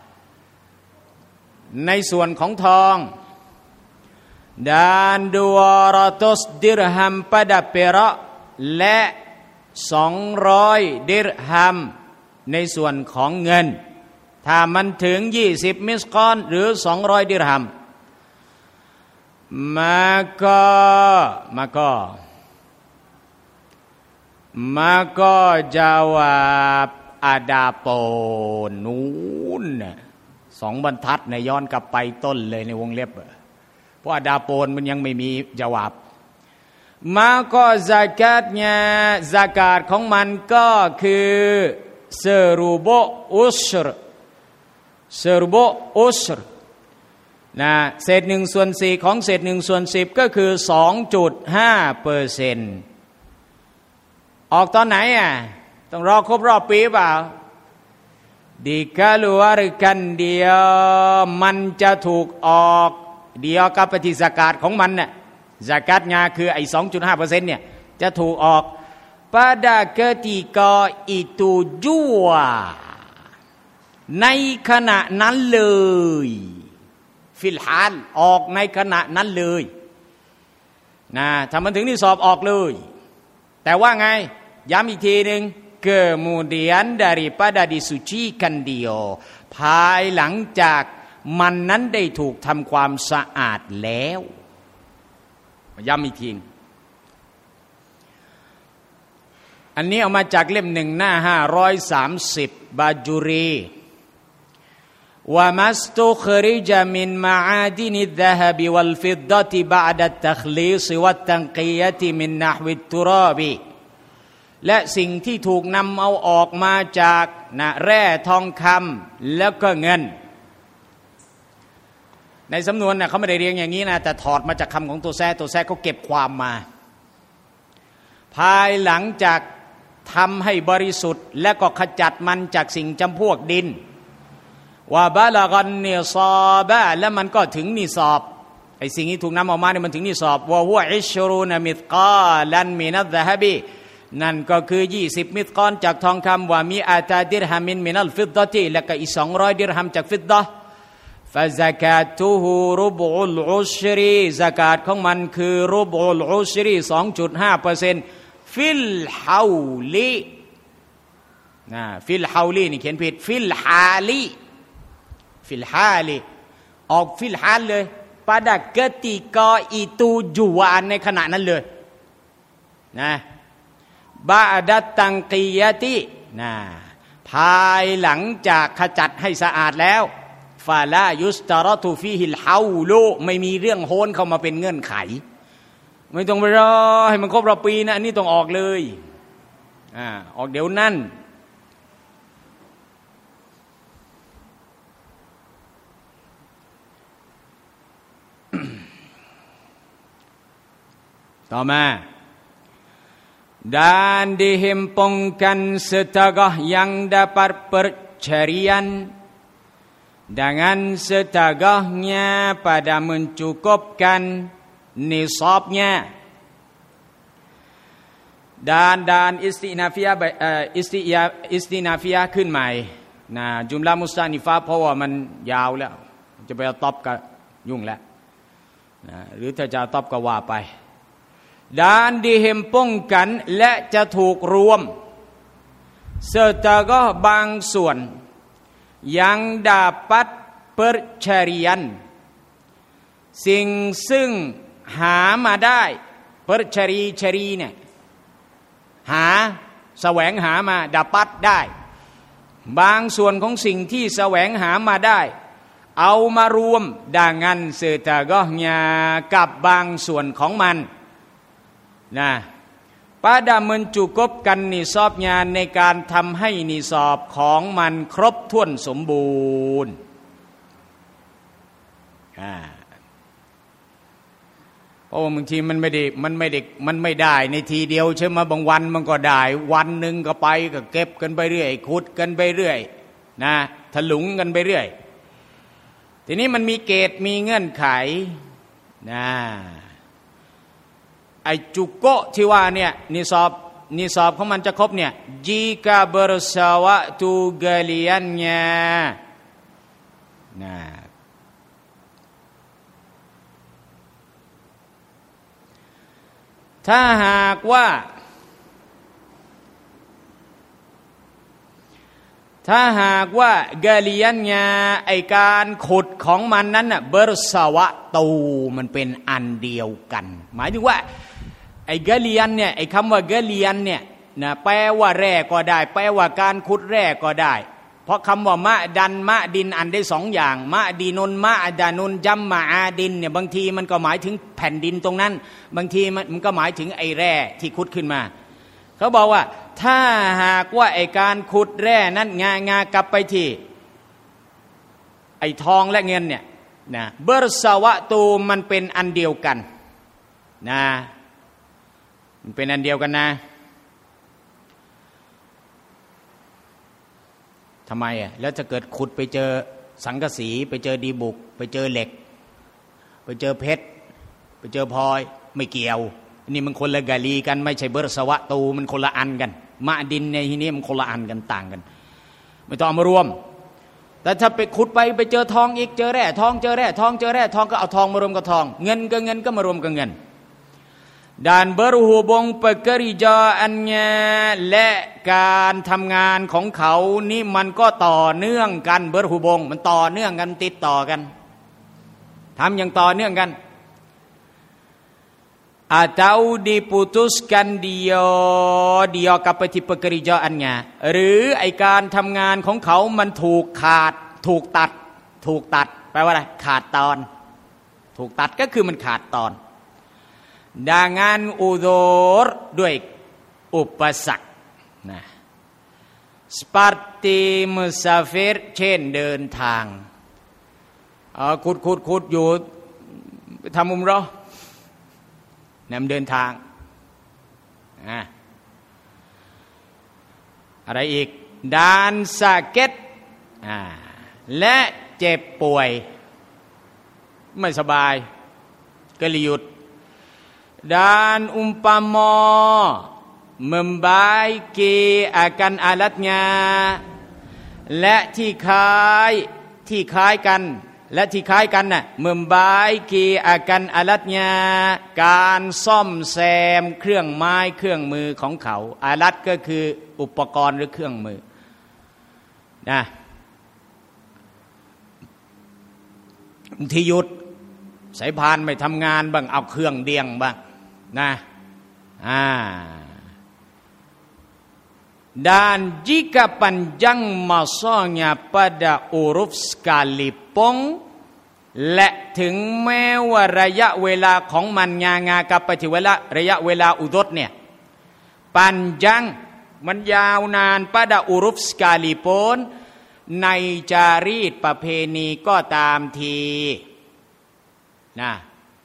ในส่วนของทองดานดัวรอตสดิรฮัมปะดาเประและสองร้อยดิรฮัมในส่วนของเงินถ้ามันถึงยี่สิบมิสกอลหรือสองร้อยดิรฮัมมาก็มาก็มาก็จาวาบอาดาโปนูนสองบรรทัดในย้อนกลับไปต้นเลยในวงเล็บเพราะอาดาโปนมันยังไม่มีจาวาบมาก็ซากาตเนี่ยซากาตของมันก็คือเซรูโบอุชรเซรูโบอุชรนะเศษหนึ่งส่วนสี่ของเศษหนึ่งส่วนสิบก็คือสองจุดห้าเปอร์เซ็นต์ออกตอนไหนอ่ะต้องรอครบรอบปีเปล่าดีdikeluarkan diaมันจะถูกออกเดียวกับปฏิสกาศของมันน่ะซากาตงาคือไอ้ สองจุดห้าเปอร์เซ็นต์ เนี่ยจะถูกออก pada ketika itu jua ในขณะนั้นเลยฟิลฮาลออกในขณะนั้นเลยนะถ้ามันถึงนี่สอบออกเลยแต่ว่าไงย้ำอีกทีนึงkemudian daripada disucikan dia ภายหลังจากมันนั้นได้ถูกทำความสะอาดแล้วย้ำอีกทีอันนี้เอามาจากเล่มหนึ่งหน้าห้าร้อยสามสิบบาจูรีว่ามัสตุคริจามินมาอาดินิดะฮบิวัลฟิดดะติบะอดัตตัคลีซวัตตันกียะติมินนะฮวิตตุราบิและสิ่งที่ถูกนำเอาออกมาจากนะแร่ทองคำแล้วก็เงินในสำนวนนะเขาไม่ได้เรียงอย่างนี้นะแต่ถอดมาจากคำของตัวแท้ตัวแท้เขาเก็บความมาภายหลังจากทำให้บริสุทธิ์และก็ขจัดมันจากสิ่งจำพวกดินว่าบาลากันเนซาบะและมันก็ถึงนิซอบไอ้สิ่งที่ถูกนำออกมาเนี่ยมันถึงนิซอบว่าหัวอิชรูนมิตกาลันมินัซฮะบีนั่นก็คือยี่สิบมิตกอนจากทองคำว่ามีอาตาดิรฮามินมินัลฟิดดะติและก็อีกสองร้อยดิรฮัมจากฟิดดะห์ฟะซะกาตุฮูรุบุอุลอุชรีซะกาตของมันคือรุบุอุลอุชรี สองจุดห้าเปอร์เซ็นต์ ฟิลฮาวลีนะฟิลฮาวลีนี่เขียนผิดฟิลฮาลีฟิลฮาลีออกฟิลฮาลเลย pada ketika itu jua ในขณะนั้นเลยนะบาดัตตังกียะตินะภายหลังจากขจัดให้สะอาดแล้วฟาลายุสตารตุฟีฮิลฮาวลูไม่มีเรื่องโหนเข้ามาเป็นเงื่อนไขไม่ต้องไปรอให้มันครบรอบปีนะอันนี้ต้องออกเลยอ่าออกเดี๋ยวนั่นต่อมา dan dihimpunkan setagah yang dapat percarian dengan setagahnya pada mencukupkan nisabnya dan dan istinafiyah istinafiyah istinafiyah ขึ้นใหม่นะจุมละมุสตานิฟะเพราะว่ามันยาวแล้วจะไปเอาตอบก็ยุ่งแล้วนะหรือถ้าจะตอบก็ว่าไปdan dihempungkan และจะถูกรวม setagah บางส่วน yang dapat percarian สิ่งซึ่งหามาได้ percari cari เนี่ยหาแสวงหามาดาปัดได้บางส่วนของสิ่งที่แสวงหามาได้เอามารวม dengan setagahnya กับบางส่วนของมันนะ pada mencukupkan nisabnya ในการทำให้นิซอบของมันครบถ้วนสมบูรณ์เพราะว่าบางทีมันไม่ได้มันไม่ได้มันไม่ได้ในทีเดียวใช่ไหมบางวันมันก็ได้วันหนึ่งก็ไปก็เก็บกันไปเรื่อยขุดกันไปเรื่อยนะถลุงกันไปเรื่อยทีนี้มันมีเกณฑ์มีเงื่อนไขนะไอ้จุกโกที่ว่าเนี่ยนิซอบนิซอบของมันจะครบเนี่ย jika bersawatu galiannya นะถ้าหากว่าถ้าหากว่ากาลียนญาไอการขุดของมันนั้นน่ะเบอร์สวะตูมันเป็นอันเดียวกันหมายถึงว่าไอ้กาลียนเนี่ยไอ้คำว่ากาลียนเนี่ยนะแปลว่าแร่ก็ได้แปลว่าการขุดแร่ก็ได้เพราะคำว่ามะดันมะดินอันได้สองอย่างมะดีนุนมะดานุนจัมมะอาดินเนี่ยบางทีมันก็หมายถึงแผ่นดินตรงนั้นบางทีมันก็หมายถึงไอ้แร่ที่ขุดขึ้นมาเขาบอกว่าถ้าหากว่าไอ้การขุดแร่นั้นงางากลับไปที่ไอ้ทองและเงินเนี่ยนะเบอร์สวะตูมันเป็นอันเดียวกันนะมันเป็นอันเดียวกันนะทำไมอ่ะแล้วจะเกิดขุดไปเจอสังกะสีไปเจอดีบุกไปเจอเหล็กไปเจอเพชรไปเจอพลอยไม่เกี่ยวนี่มันคนละกะลีกันไม่ใช่เบอร์สวะตูมันคนละอันกันมะดินในที่นี้มันคนละอันกันต่างกันไม่ต้องเอามารวมแต่ถ้าไปขุดไปไปเจอทองอีกเจอแร่ทองเจอแร่ทองเจอแร่ทองก็เอาทองมารวมกับทองเงินก็เงินก็มารวมกับเงิน dan berhubung pekerjaannya และการทำงานของเขานี่มันก็ต่อเนื่องกัน berhubung มันต่อเนื่องกันติดต่อกันทำอย่างต่อเนื่องกัน atau diputuskan dia dia kapati pekerjaannya หรือไอการทำงานของเขามันถูกขาดถูกตัดถูกตัดแปลว่าอะไรขาดตอนถูกตัดก็คือมันขาดตอน dengan udzur ด้วยอุปสรรคนะ seperti musafir เช่นเดินทางเอ่อขุดขุดขุดอยู่ทำอุมเราะห์นำเดินทางอ่ะอะไรอีกด้านสะเก็ตอ่าและเจ็บป่วยไม่สบายก็เลยหยุด dan umpama membaiki akan alatnya และที่คล้ายที่คล้ายกันและที่คล้ายกันน่ะ membaiki akan alatnya การซ่อมแซมเครื่องไม้เครื่องมือของเขาอาลัตก็คืออุปกรณ์หรือเครื่องมือนะที่หยุดสายพานไม่ทำงานบ้างเอาเครื่องเดียงบ้างนะอ่า dan jika panjang masanya pada huruf sekalipun และถึงแม้ว่าระยะเวลาของมันงางากับปฏิเวลาระยะเวลาอุดดเนี่ยปันจังมันยาวนาน pada huruf sekalipun ในจารีตประเพณีก็ตามทีนะ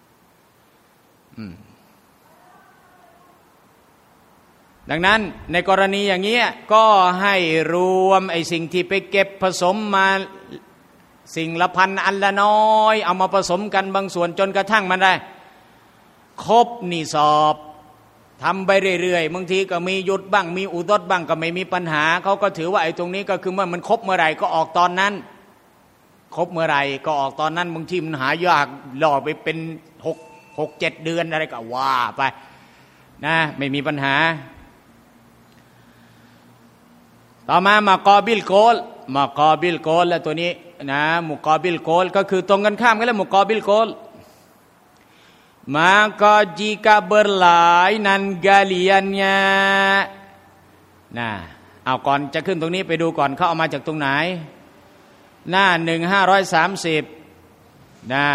ดังนั้นในกรณีอย่างนี้ก็ให้รวมไอ้สิ่งที่ไปเก็บผสมมาสิ่งละพันอันละน้อยเอามาผสมกันบางส่วนจนกระทั่งมันได้ครบนิสอบทำไปเรื่อยๆบางทีก็มีหยุดบ้างมีอุดดบ้างก็ไม่มีปัญหาเขาก็ถือว่าไอ้ตรงนี้ก็คือเมื่อมันครบเมื่อไหร่ก็ออกตอนนั้นครบเมื่อไหร่ก็ออกตอนนั้นบางทีมันหายากหล่อไปเป็นหกหกเจ็ดเดือนอะไรก็ว่าไปนะไม่มีปัญหาต่อมามากอบิลโกลมากอบิลโกลแล้วตัวนี้นะมุกอบิลโกลก็คือตรงกันข้ามกันแล้วมุกอบิลโกล maka jika berlainan galiannya นะเอาก่อนจะขึ้นตรงนี้ไปดูก่อนเขาเอามาจากตรงไหนหน้าหนึ่งห้าร้อยสามสิบนะ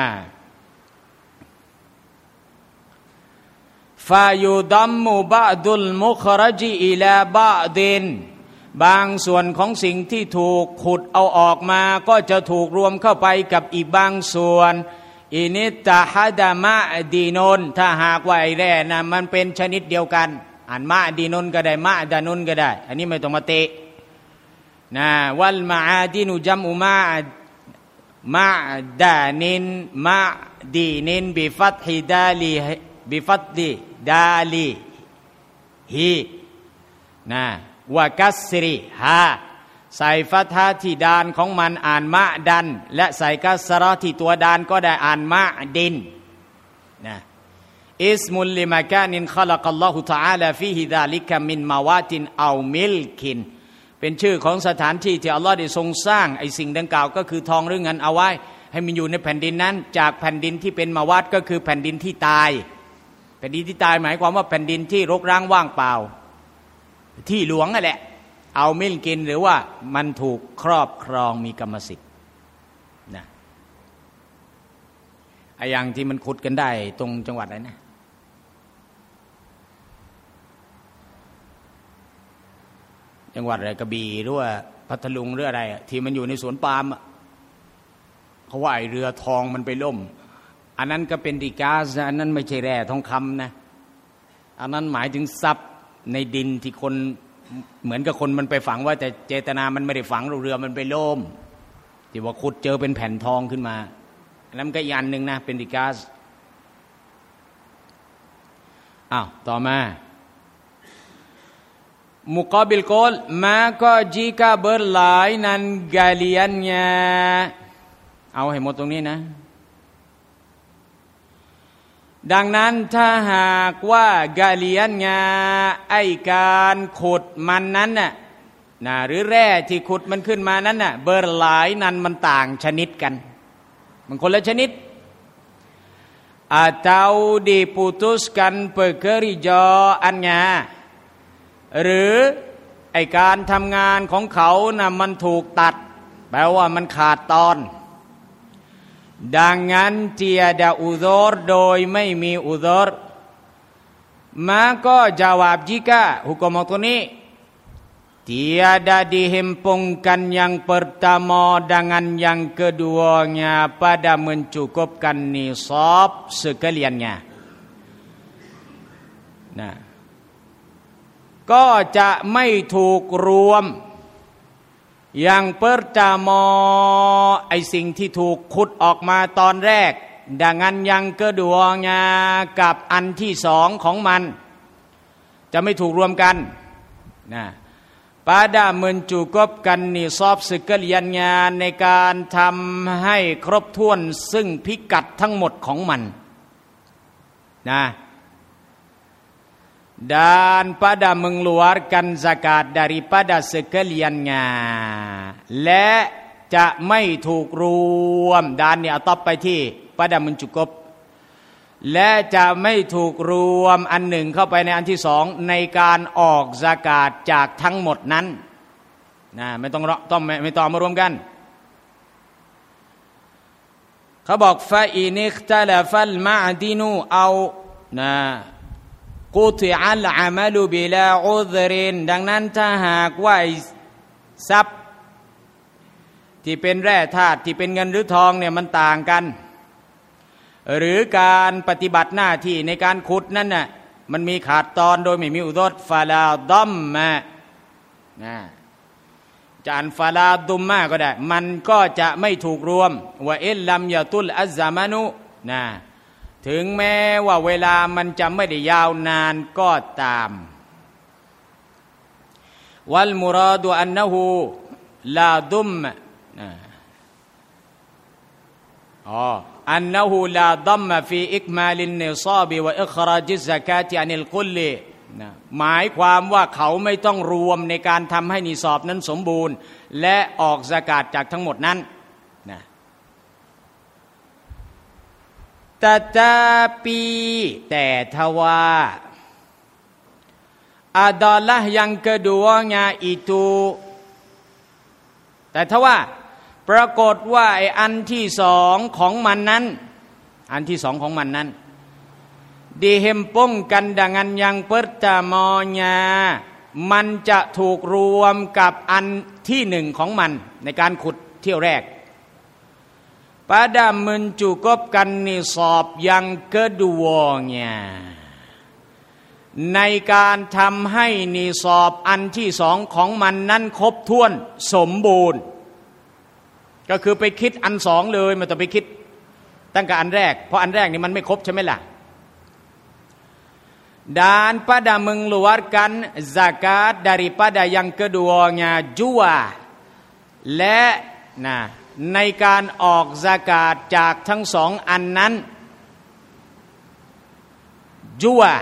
ฟายุดัมมุบะดุลมุครจิอิลาบะดินบางส่วนของสิ่งที่ถูกขุดเอาออกมาก็จะถูกรวมเข้าไปกับอีกบางส่วนอินิตะฮะดามะดีนนถ้าหากว่าไอ้แร่นะมันเป็นชนิดเดียวกันอ่านมะดีนนก็ได้มะดานนก็ได้อันนี้ไม่ต้องมาเตะนะวัลมะอาดินุจัมอุมะมะดานินมะดีนินบิฟัตฮิดาลีบิฟัตดิดาลีฮีนะวะกัสริฮาใส่ฟัทฮะที่ดานของมันอ่านมะดันและใส่กัสเราะห์ที่ตัวดานก็ได้อ่านมะดินนะอิสมุลลิมะกานินคอลักัลลอฮุตะอาลาฟีฮิซาลิกะมินมาวาตินเอามิลคินเป็นชื่อของสถานที่ที่อัลลอฮ์ได้ทรงสร้างไอ้สิ่งดังกล่าวก็คือทองหรือเงินเอาไว้ให้มันอยู่ในแผ่นดินนั้นจากแผ่นดินที่เป็นมาวาตก็คือแผ่นดินที่ตายแผ่นดินที่ตายหมายความว่าแผ่นดินที่รกร้างว่างเปล่าที่หลวงนั่นแหละเอามิลกินหรือว่ามันถูกครอบครองมีกรรมสิทธิ์นะไอ้อย่างที่มันขุดกันได้ตรงจังหวัดอะไรนะจังหวัดอะไรกระบี่หรือว่าพัทลุงหรืออะไรที่มันอยู่ในสวนปาล์มเขาว่าไอ้เรือทองมันไปล่มอันนั้นก็เป็นดีกาซอันนั้นไม่ใช่แร่ทองคำนะอันนั้นหมายถึงทรัพย์ในดินที่คนเหมือนกับคนมันไปฝังว่าแต่เจตนามันไม่ได้ฝังเรือมันไปโล่มที่ว่าขุดเจอเป็นแผ่นทองขึ้นมาแล้วมันก็อีกอันหนึ่งนะเป็นดิกาสอ้าวต่อมาmuqabil qaul maka jika berlainan galiannya เอาให้หมดตรงนี้นะดังนั้นถ้าหากว่ากาเลียนงาไอการขุดมันนั้นน่ะนะหรือแร่ที่ขุดมันขึ้นมานั้นน่ะเบอร์หลายนั้นมันต่างชนิดกันมันคนละชนิด atau diputuskan pekerjaannya หรือไอการทำงานของเขาน่ะมันถูกตัดแปลว่ามันขาดตอนดังนั้นเตียดาอุซอรโดยไม่มีอุซอรมาก็จาวาบจิกะหุกมตัวนี้ tiada dihempungkan yang pertama dengan yang keduanya pada mencukupkan nisab sekaliannya นะก็จะไม่ถูกรวมอย่างเปิดตามอไอสิ่งที่ถูกขุดออกมาตอนแรกดังนั้นยังกระดวงากับอันที่สองของมันจะไม่ถูกรวมกันนะ pada mencukupkan nisab sekaliannya ในการทำให้ครบถ้วนซึ่งพิกัดทั้งหมดของมันนะ dan pada mengeluarkan zakat daripada sekaliannya และจะไม่ถูกรวมดานเนี่ยต่อไปที่ pada mencukup และจะไม่ถูกรวมอันหนึ่งเข้าไปในอันที่สองในการออกซากาตจากทั้งหมดนั้นนะไม่ต้องต้องไม่ไม่ต้องมารวมกันเขาบอกฟาอินิคตะลาฟัลมาดินูเอานะกุติอัลอามัลุบิลาอุซรินดังนั้นถ้าหากว่าทรัพย์ที่เป็นแร่ธาตุที่เป็นเงินหรือทองเนี่ยมันต่างกันหรือการปฏิบัติหน้าที่ในการขุดนั่นน่ะมันมีขาดตอนโดยไม่มีอุดรฟาลาดัมมะนะจานฟาลาดุมมะก็ได้มันก็จะไม่ถูกรวมว่าอิลลัมยาตุลอัซซามานุนะถึงแม้ว่าเวลามันจะไม่ได้ยาวนานก็ตามวัลมุราดุอันนะฮูลาดุมนะอ๋ออันนะฮูลาดัมฟีอิกมาลินนิซาบวะอิคราจิซะกาตอันิลกุลลินะหมายความว่าเขาไม่ต้องรวมในการทำให้นิซอบนั้นสมบูรณ์และออกซะกาตจากทั้งหมดนั้นนะtetapi แต่ทว่า adalah yang keduanya itu แต่ทว่าปรากฏว่าไอ้อันที่สองของมันนั้นอันที่สองของมันนั้น dihempungkan dengan yang pertamanya มันจะถูกรวมกับอันที่หนึ่งของมันในการขุดเที่ยวแรกpada mencukupkan nisab yang keduanya ในการทำให้นิซอบอันที่สองของมันนั้นครบถ้วนสมบูรณ์ก็คือไปคิดอันสองเลยไม่ต้องไปคิดตั้งแต่อันแรกเพราะอันแรกนี่มันไม่ครบใช่ไหมล่ะ dan pada mengeluarkan zakat daripada yang keduanya jua และนะในการออกซากาตจากทั้งสองอันนั้นจัว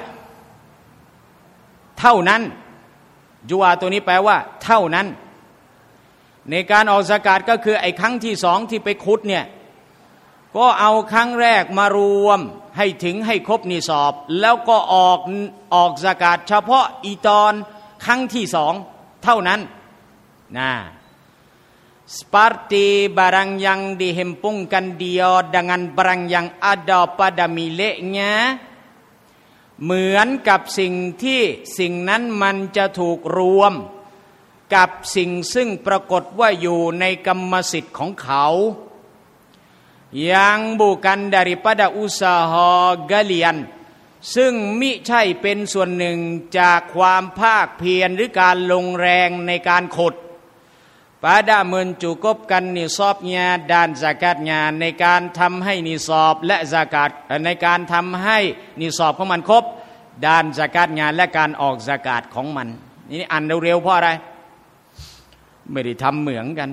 เท่านั้นจัวตัวนี้แปลว่าเท่านั้นในการออกซากาตก็คือไอ้ครั้งที่สองที่ไปขุดเนี่ยก็เอาครั้งแรกมารวมให้ถึงให้ครบนิซอบแล้วก็ออกออกซากาตเฉพาะอีตอนครั้งที่สองเท่านั้นนะseperti barang yang dihempungkan dia dengan barang yang ada pada miliknya เหมือนกับสิ่งที่สิ่งนั้นมันจะถูกรวมกับสิ่งซึ่งปรากฏว่าอยู่ในกรรมสิทธิ์ของเขา yang bukan daripada usaha galian ซึ่งมิใช่เป็นส่วนหนึ่งจากความภาคเพียรหรือการลงแรงในการขุด pada mencukupkan nisabnya dan zakatnya ในการทำให้นิซอบและซากาตในการทำให้นิซอบของมันครบด้านซากาตงานและการออกซากาตของมันนี่อ่านเร็วๆเพราะอะไรไม่ได้ทำเหมือนกัน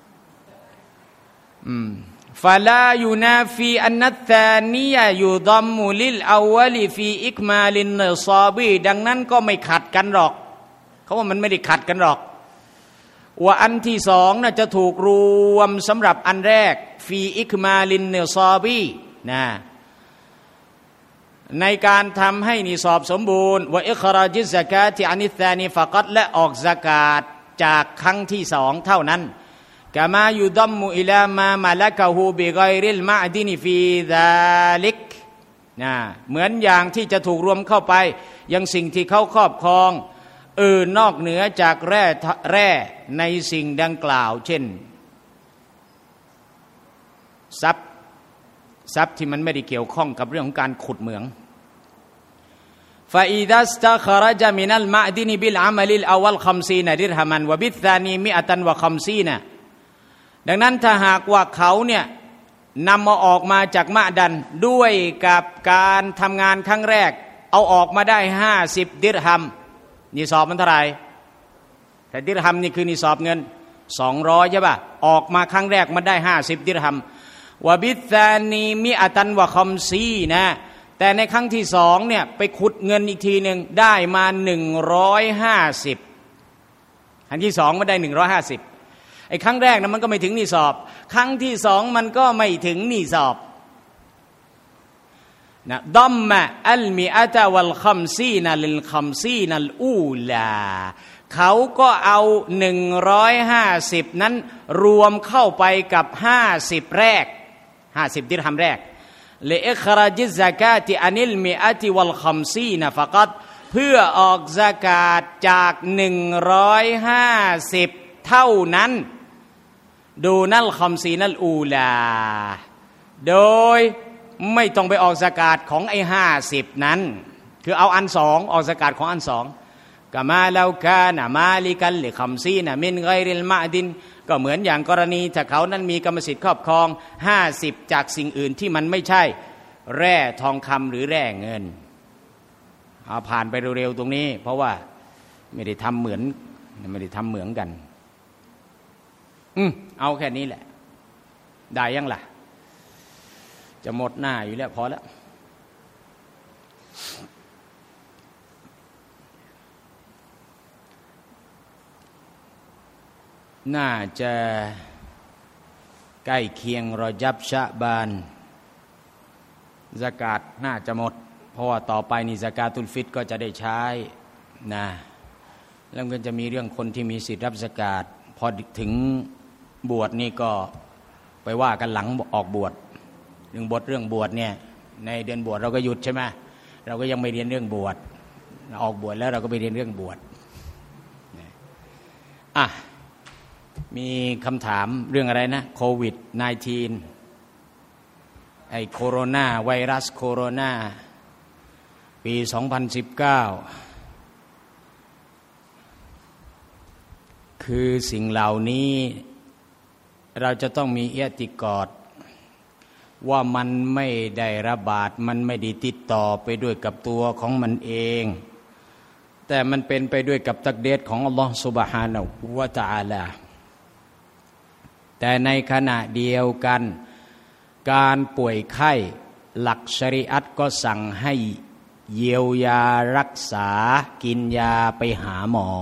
อืมฟาลายูนาฟีอันนัตตานียยูดัมมุลิลอาวลิฟีอิกมาลินเนซอบีดังนั้นก็ไม่ขัดกันหรอกเขาว่ามันไม่ได้ขัดกันหรอกว่าอันที่สองน่ะจะถูกรวมสำหรับอันแรกฟีอิกมาลินเนซอบีนะในการทำให้นิซอบสมบูรณ์ว่าอิคราจิซะกาติอานิซานีฟะกัตและออกซะกาตจากครั้งที่สองเท่านั้นกามายุดัมมุอิลามามาละกะฮูบิกอยริลมะดินฟีซาลิกนะเหมือนอย่างที่จะถูกรวมเข้าไปยังสิ่งที่เขาครอบครองอื่นนอกเหนือจากแร่แร่ในสิ่งดังกล่าวเช่นทรัพย์ทรัพย์ที่มันไม่ได้เกี่ยวข้องกับเรื่องของการขุดเหมืองفإذا استخرج من المعدن بالعمل الأول خمسين درهما وبالثاني مئة وخمسين ดังนั้นถ้าหากว่าเขาเนี่ยนำมาออกมาจากมะดันด้วยกับการทำงานครั้งแรกเอาออกมาได้ห้าสิบดิรฮัมนิซอบมันเท่าไหร่แต่ดิรฮัมนี่คือนิซอบเงินสองร้อยใช่ป่ะออกมาครั้งแรกมันได้ห้าสิบดิรฮัมวะบิซานีมิอะตันวะคอมซีนะแต่ในครั้งที่สองเนี่ยไปขุดเงินอีกทีหนึ่งได้มาหนึ่งร้อยห้าสิบครั้งที่สองมันได้หนึ่งร้อยห้าสิบไอ้ครั้งแรกนะมันก็ไม่ถึงนิซอบครั้งที่สองมันก็ไม่ถึงนิซอบนะดัมมะอัลมิอะตะวัลคัมซีนะลิลคัมซีนัลอูลาเขาก็เอาหนึ่งร้อยห้าสิบนั้นรวมเข้าไปกับห้าสิบแรกห้าสิบดิรฮัมแรกเลอิคราจิซะกาติอานิลมิอะติวัลคัมซีนะฟะกัตเพื่อออกซะกาตจากหนึ่งร้อยห้าสิบเท่านั้นดูนัลคัมซีนัลอูลาโดยไม่ต้องไปออกซะกาตของไอ้ห้าสิบนั้นคือเอาอันสองออกซะกาตของอันสองกะมาลาคานะมาลิกัลลิคัมซีนะมินฆอยริลมะดินก็เหมือนอย่างกรณีถ้าเขานั้นมีกรรมสิทธิ์ครอบครองห้าสิบจากสิ่งอื่นที่มันไม่ใช่แร่ทองคำหรือแร่เงินเอาผ่านไปเร็วๆตรงนี้เพราะว่าไม่ได้ทำเหมือนไม่ได้ทำเหมือนกันอืมเอาแค่นี้แหละได้ยังล่ะจะหมดหน้าอยู่แล้วพอแล้วน่าจะใกล้เคียงรอญับชะบานซะกาตน่าจะหมดเพราะว่าต่อไปนี่ซะกาตุลฟิตรก็จะได้ใช้นะแล้วก็จะมีเรื่องคนที่มีสิทธิ์รับซะกาตพอถึงบวชนี่ก็ไปว่ากันหลังออกบวชเรื่องบทเรื่องบวชเนี่ยในเดือนบวชเราก็หยุดใช่ไหมเราก็ยังไม่เรียนเรื่องบวชออกบวชแล้วเราก็ไปเรียนเรื่องบวชอ่ะมีคำถามเรื่องอะไรนะโควิดสิบเก้า ไอ้โคโรนาไวรัสโคโรนาปีสองพันสิบเก้าคือสิ่งเหล่านี้เราจะต้องมีอิอติกอดว่ามันไม่ได้ระบาดมันไม่ได้ติดต่อไปด้วยกับตัวของมันเองแต่มันเป็นไปด้วยกับตักดีรของอัลลอฮฺซุบฮานะฮูวะตะอาลาแต่ในขณะเดียวกันการป่วยไข้หลักชะรีอะห์ก็สั่งให้เยียวยารักษากินยาไปหาหมอ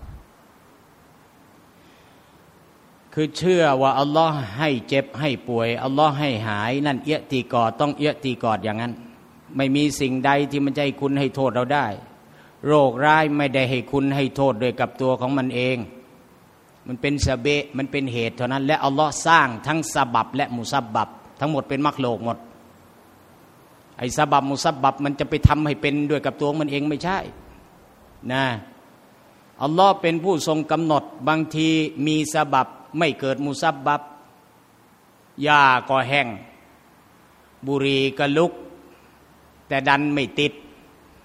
คือเชื่อว่าอัลลอฮ์ให้เจ็บให้ป่วยอัลลอฮ์ให้หายนั่นอิอติกอดต้องอิอติกอดอย่างนั้นไม่มีสิ่งใดที่มันจะให้คุณให้โทษเราได้โรคร้ายไม่ได้ให้คุณให้โทษโดยกับตัวของมันเองมันเป็นซะเบะมันเป็นเหตุเท่านั้นและอัลลอฮ์สร้างทั้งซะบับและมุซับบับทั้งหมดเป็นมักโลกหมดไอ้ซะบับมุซับบับมันจะไปทำให้เป็นด้วยกับตัวมันเองไม่ใช่นะอัลลอฮ์เป็นผู้ทรงกำหนดบางทีมีซะบับไม่เกิดมุซับบับหญ้าก็แห้งบุหรี่ก็ลุกแต่ดันไม่ติด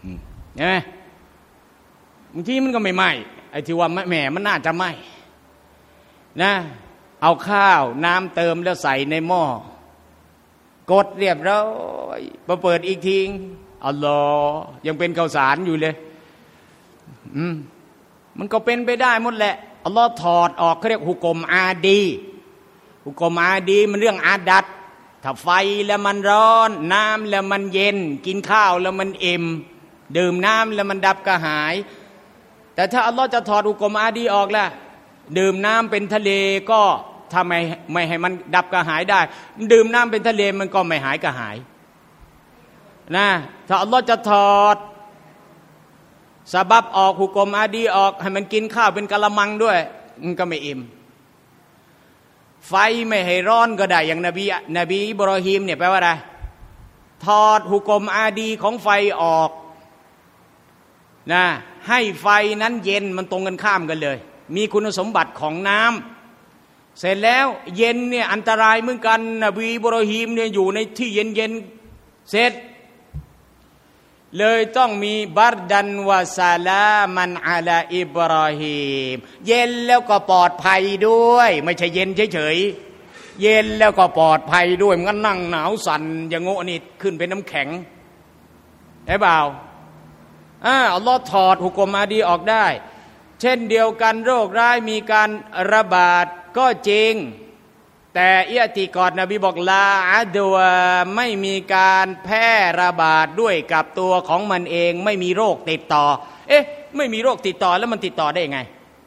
ใช่ไหมบางทีมันก็ไม่ไหม้ไอ้ที่ว่าแหมมันน่าจะไหม้นะเอาข้าวน้ำเติมแล้วใส่ในหม้อกดเรียบร้อยพอเปิดอีกทีอัลลอฮ์ยังเป็นข้าวสารอยู่เลยอืมมันก็เป็นไปได้หมดแหละอัลลอฮ์ถอดออกเขาเรียกหุกมอาดีหุกมอาดีมันเรื่องอาดัตถ้าไฟแล้วมันร้อนน้ำแล้วมันเย็นกินข้าวแล้วมันเอ็มดื่มน้ำแล้วมันดับกระหายแต่ถ้าอัลลอฮ์จะถอดหุกมอาดีออกล่ะดื่มน้ำเป็นทะเลก็ทำไมไม่ให้มันดับกระหายได้ดื่มน้ำเป็นทะเลมันก็ไม่หายกระหายนะถ้าอัลลอฮ์จะถอดสบับออกหุกมอาดีออกให้มันกินข้าวเป็นกะละมังด้วยมันก็ไม่อิ่มไฟไม่ให้ร้อนก็ได้อย่างนบีนบีอิบรอฮีมเนี่ยแปลว่าอะไรถอดหุกมอาดีของไฟออกนะให้ไฟนั้นเย็นมันตรงกันข้ามกันเลยมีคุณสมบัติของน้ำเสร็จแล้วเย็นเนี่ยอันตรายเหมือนกันนบีอิบรอฮีมเนี่ยอยู่ในที่เย็นเย็นเสร็จเลยต้องมีบัรดันวะซาลามันอะลาอิบรอฮีมเย็นแล้วก็ปลอดภัยด้วยไม่ใช่เย็นเฉยๆเย็นแล้วก็ปลอดภัยด้วยมันก็นั่งหนาวสั่นอย่างโง่นี่ขึ้นเป็นน้ำแข็งใช่เปล่าอ่าอัลลอฮ์ถอดหุกมอาดีออกได้เช่นเดียวกันโรคร้ายมีการระบาดก็จริงแต่อิอติกอดนบีบอกลาอัดวะไม่มีการแพร่ระบาดด้วยกับตัวของมันเองไม่มีโรคติดต่อเอ๊ะไม่มีโรคติดต่อแล้วมันติดต่อได้ยังไง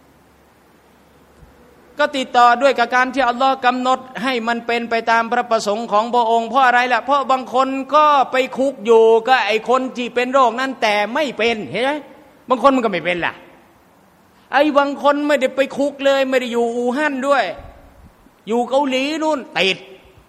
ก็ติดต่อด้วยกับการที่อัลลอฮ์กำหนดให้มันเป็นไปตามพระประสงค์ของพระองค์เพราะอะไรล่ะเพราะบางคนก็ไปคุกอยู่ก็ไอคนที่เป็นโรคนั้นแต่ไม่เป็นเห็นไหมบางคนมันก็ไม่เป็นล่ะไอ้บางคนไม่ได้ไปคุกเลยไม่ได้อยู่อู่ฮั่นด้วยอยู่เกาหลีนู่นติด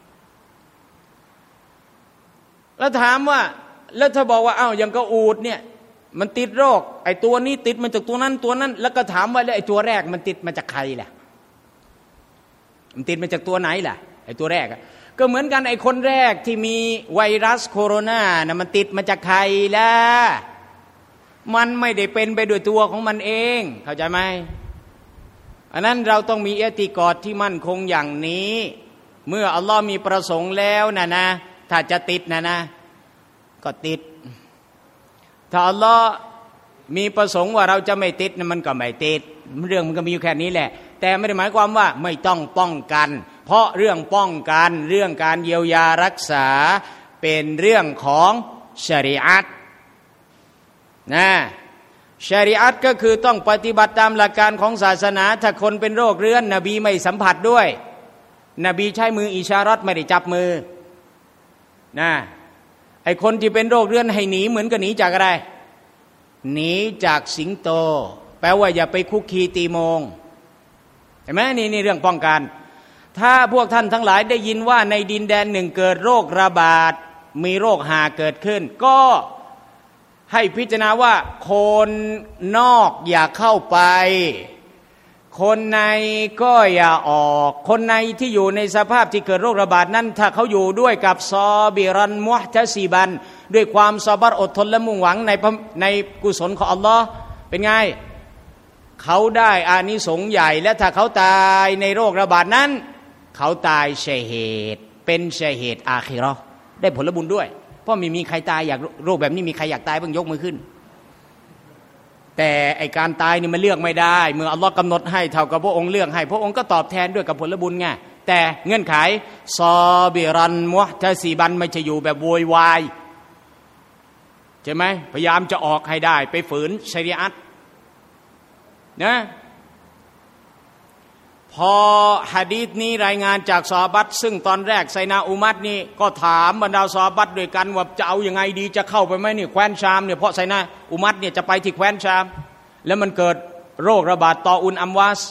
แล้วถามว่าแล้วถ้าบอกว่าอ้าวอย่างกระอูดเนี่ยมันติดโรคไอ้ตัวนี้ติดมาจากตัวนั้นตัวนั้นแล้วก็ถามว่าแล้วไอ้ตัวแรกมันติดมาจากใครล่ะมันติดมาจากตัวไหนล่ะไอ้ตัวแรกอ่ะก็เหมือนกันไอ้คนแรกที่มีไวรัสโคโรนานะมันติดมาจากใครล่ะมันไม่ได้เป็นไปด้วยตัวของมันเองเข้าใจไหมอันนั้นเราต้องมีอิอติกอดที่มั่นคงอย่างนี้เมื่ออัลลอฮ์มีประสงค์แล้วนะนะถ้าจะติดนะนะก็ติดถ้าอัลลอฮ์มีประสงค์ว่าเราจะไม่ติดนะมันก็ไม่ติดเรื่องมันก็มีอยู่แค่นี้แหละแต่ไม่ได้หมายความว่าไม่ต้องป้องกันเพราะเรื่องป้องกันเรื่องการเยียวยารักษาเป็นเรื่องของชะรีอะห์นะชะรีอะห์ก็คือต้องปฏิบัติตามหลักการของศาสนาถ้าคนเป็นโรคเรื้อนนบีไม่สัมผัสด้วยนบีใช้มืออิชารัตไม่ได้จับมือนะไอคนที่เป็นโรคเรื้อนให้หนีเหมือนกับหนีจากอะไรหนีจากสิงโตแปลว่าอย่าไปคุกคีตีโมงเห็นไหมนี่นี่เรื่องป้องกันถ้าพวกท่านทั้งหลายได้ยินว่าในดินแดนหนึ่งเกิดโรคระบาดมีโรคหาเกิดขึ้นก็ให้พิจารณาว่าคนนอกอย่าเข้าไปคนในก็อย่าออกคนในที่อยู่ในสภาพที่เกิดโรคระบาดนั้นถ้าเขาอยู่ด้วยกับซอบิรันมุฮตะซีบันด้วยความซอบัรอดทนและมุ่งหวังในในกุศลของอัลลอฮ์เป็นไงเขาได้อานิสงส์ใหญ่และถ้าเขาตายในโรคระบาดนั้นเขาตายชะฮีดเป็นชะฮีดอาคิเราะห์ได้ผลบุญด้วยเพราะไม่มีใครตายอยากโรคแบบนี้มีใครอยากตายบ้างยกมือขึ้นแต่ไอการตายนี่มันเลือกไม่ได้เมื่ออัลลอฮ์กำหนดให้เท่ากับพระองค์เลือกให้พระองค์ก็ตอบแทนด้วยกับผลบุญไงแต่เงื่อนไขซอบิรันมุฮตะซีบันไม่ใช่อยู่แบบโวยวายใช่ไหมพยายามจะออกให้ได้ไปฝืนชะรีอะห์นะพอหะดีษนี้รายงานจากซอฮาบะห์ซึ่งตอนแรกไซนาอุมัรนี่ก็ถามบรรดาซอฮาบะห์ด้วยกันว่าจะเอายังไงดีจะเข้าไปไหมนี่แคว้นชามเนี่ยเพราะไซนาอุมัรเนี่ยจะไปที่แคว้นชามแล้วมันเกิดโรคระบาดตออุนอัมวาส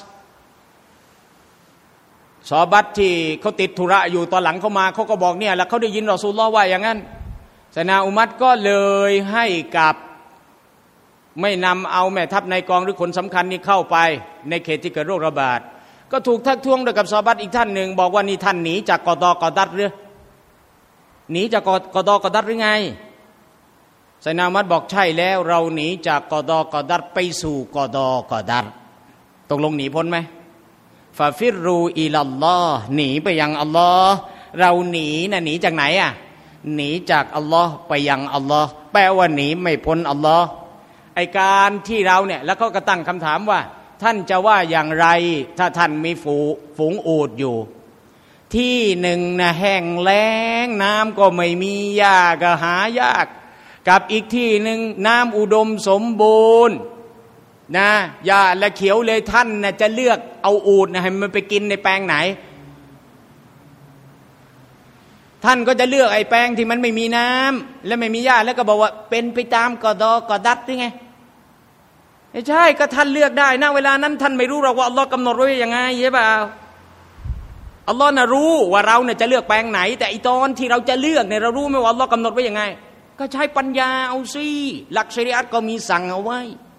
ซอฮาบะห์ที่เขาติดธุระอยู่ตอนหลังเขามาเขาก็บอกเนี่ยแล้วเขาได้ยินรอซูลุลลอฮ์ว่าอย่างนั้นไซนาอุมัรก็เลยให้กับไม่นำเอาแม่ทัพในกองหรือคนสำคัญนี่เข้าไปในเขตที่เกิดโรคระบาดก็ถูกทักท้วงโดยกับซอฮาบะห์อีกท่านหนึ่งบอกว่านี่ท่านหนีจากกอฎอกอดัรหรือหนีจากกอฎอกอดัรหรือไงไซนามัดบอกใช่แล้วเราหนีจากกอดอกอดัรไปสู่กอดอกอดัรตกลงหนีพ้นไหมฟาฟิรูอิลัลลอฮ์หนีไปยังอัลลอฮ์เราหนีนะหนีจากไหนอ่ะหนีจากอัลลอฮ์ไปยังอัลลอฮ์แปลว่าหนีไม่พ้นอัลลอฮ์ไอการที่เราเนี่ยแล้วก็กระตั้งคำถามว่าท่านจะว่าอย่างไรถ้าท่านมีฝูฝูงอูฐอยู่ที่หนึ่งนะแห้งแล้งน้ำก็ไม่มีหญ้าก็หายากกับอีกที่หนึ่งน้ำอุดมสมบูรณ์นะหญ้าและเขียวเลยท่านนะจะเลือกเอาอูฐนะให้มันไปกินในแปลงไหนท่านก็จะเลือกไอ้แปลงที่มันไม่มีน้ำและไม่มีหญ้าแล้วก็บอกว่าเป็นไปตามกอดอกอดัรนี่ไงไม่ใช่ก็ท่านเลือกได้นะเวลานั้นท่านไม่รู้หรอกว่าอัลลอฮ์กำหนดไว้ยังไงใช่เปล่าอัลลอฮ์น่ะรู้ว่าเราเนี่ยจะเลือกแปลงไหนแต่อีตอนที่เราจะเลือกเนี่ยเรารู้ไหมว่าอัลลอฮ์กำหนดไว้ยังไงก็ใช้ปัญญาเอาสิหลักชะรีอะห์ก็มีสั่งเอาไว้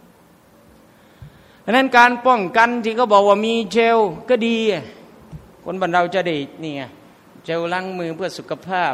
ดังนั้นการป้องกันที่เขาบอกว่ามีเจลก็ดีคนบ้านเราจะได้นี่ไงเจลล้างมือเพื่อสุขภาพ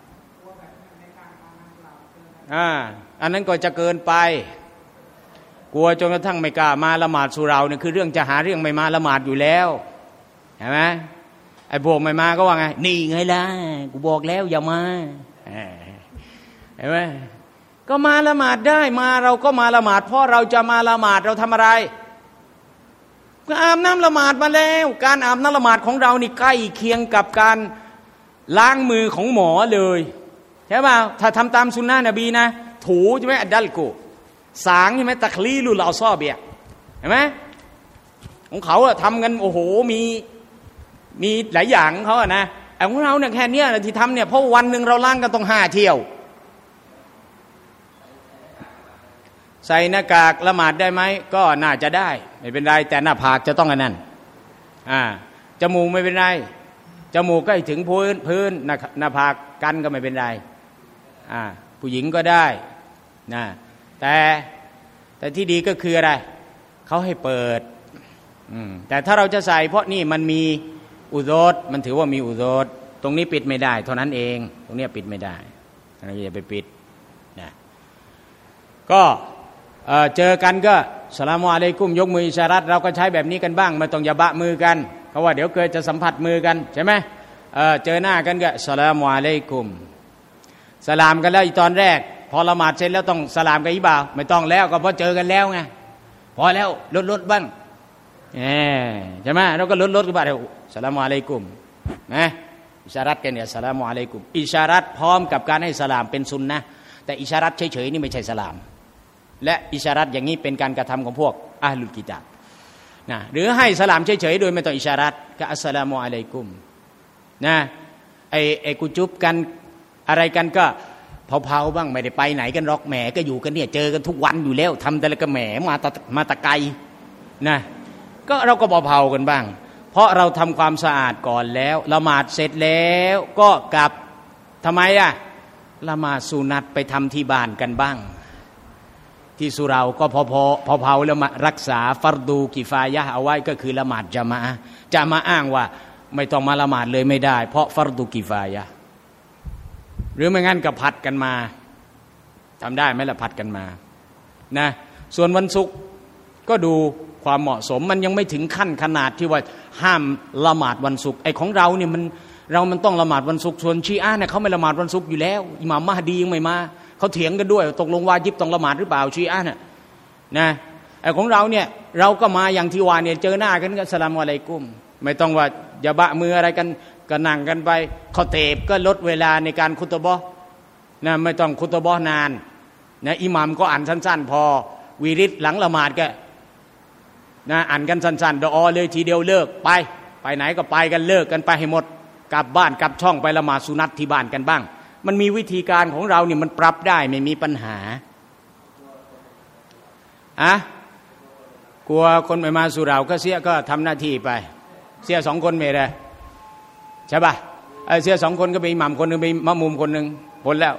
อ่าอันนั้นก็จะเกินไปกลัวจนกระทั่งไม่กล้ามาละหมาดสุเราเนี่ยคือเรื่องจะหาเรื่องไม่มาละหมาดอยู่แล้วเห็นไหมไอ้พวกไม่มาก็ว่าไงนี่ไงล่ะกูบอกแล้วอย่ามาเห็นไหมก็มาละหมาดได้มาเราก็มาละหมาดเพราะเราจะมาละหมาดเราทำอะไรก็อาบน้ำละหมาดมาแล้วการอาบน้ำละหมาดของเรานี่ใกล้เคียงกับการล้างมือของหมอเลยใช่ป่ะถ้าทำตามสุนนะนบีนะถูใช่ไหมอัดดัลกูสางใช่ไหมตะคลีลุลอาซอเบียเห็นไหมของเขาอะทำกันโอ้โหมีมีหลายอย่างของเขาอะนะแต่ของเราเนี่ยแค่เนี้ยที่ทำเนี่ยเพราะวันหนึ่งเราล้างกันต้องห้าเที่ยวใส่หน้ากากละหมาดได้ไหมก็น่าจะได้ไม่เป็นไรแต่หน้าผากจะต้องอันนั้นอ่าจมูกไม่เป็นไรจมูกก็ถึงพื้นพื้นหน้าผากกันก็ไม่เป็นไรอ่าผู้หญิงก็ได้นะแต่แต่ที่ดีก็คืออะไรเขาให้เปิดแต่ถ้าเราจะใส่เพราะนี่มันมีอุโดดมันถือว่ามีอุโดดตรงนี้ปิดไม่ได้เท่านั้นเองตรงนี้ปิดไม่ได้เราอย่าไปปิดนะก็เอ่อเจอกันก็สลามอะลัยกุมยกมืออิชารัตเราก็ใช้แบบนี้กันบ้างไม่ต้องอย่าบะมือกันเพราะว่าเดี๋ยวเกิดจะสัมผัสมือกันใช่ไหมเอ่อเจอหน้ากันก็สลามอะลัยกุมสลามกันแล้วอีตอนแรกพอละหมาดเสร็จแล้วต้องสลามกันอีบ่าวไม่ต้องแล้วก็เพราะเจอกันแล้วไงพอแล้วลดลดบ้างใช่ไหมเราก็ลดลดกันบ้างเดี๋ยวสลามอะลัยกุมนะอิชารัตกันเนี่ยสลามอะลัยกุมอิชารัตพร้อมกับการให้สลามเป็นซุนนะแต่อิชารัตเฉยๆนี่ไม่ใช่สลามและอิชารัตอย่างนี้เป็นการกระทำของพวกอะห์ลุลกิตาบนะหรือให้สลามเฉยๆโดยไม่ต้องอิชารัตก็อัสสลามุอะลัยกุมนะไอ้ไอ้กุจุบกันอะไรกันก็เผาๆบ้างไม่ได้ไปไหนกันหรอกแหมก็อยู่กันเนี่ยเจอกันทุกวันอยู่แล้วทำแต่ละก็แหมมาตะมาตะไกลนะก็เราก็เผาๆกันบ้างเพราะเราทำความสะอาดก่อนแล้วละหมาดเสร็จแล้วก็กลับทำไมอ่ะละหมาดสุนัตไปทำที่บ้านกันบ้างที่สุเราก็พอพอพอเผาแล้วมารักษาฟัรดูกิฟายะห์เอาไว้ก็คือละหมาดญะมาอะห์จะมาอ้างว่าไม่ต้องมาละหมาดเลยไม่ได้เพราะฟัรดูกิฟายะห์หรือไม่งั้นก็ผัดกันมาทำได้ไหมล่ะผัดกันมานะส่วนวันศุกร์ก็ดูความเหมาะสมมันยังไม่ถึงขั้นขนาดที่ว่าห้ามละหมาดวันศุกร์ไอ้ของเราเนี่ยมันเรามันต้องละหมาดวันศุกร์ส่วนชีอะห์เนี่ยเขาไม่ละหมาดวันศุกร์อยู่แล้วอิหม่ามมะฮดียังไม่มาเขาเถียงกันด้วยตกลงวาญิบต้องละหมาดหรือเปล่าชีอะห์เนี่ยนะไอ้ของเราเนี่ยเราก็มาอย่างที่ว่าเนี่ยเจอหน้ากันก็สลามอะลัยกุมไม่ต้องว่าอย่าบะมืออะไรกันก็นั่งกันไปเขาเตบก็ลดเวลาในการคุตบะห์นะไม่ต้องคุตบะห์นานนะอิหม่ามก็อ่านสั้นๆพอวีริดหลังละหมาดก็นะอ่านกันสั้นๆดออเลยทีเดียวเลิกไปไปไหนก็ไปกันเลิกกันไปให้หมดกลับบ้านกลับช่องไปละหมาดสุนัตที่บ้านกันบ้างมันมีวิธีการของเราเนี่ยมันปรับได้ไม่มีปัญหาอะกลัวคนไม่มาสุเราก็เสียก็ทำหน้าที่ไปเสียสองคนไม่ได้ใช่ป่ะไอ้เสียสองคนก็เป็นอิหม่ามคนหนึ่งเป็นมะมุมคนหนึ่งพ้นแล้ว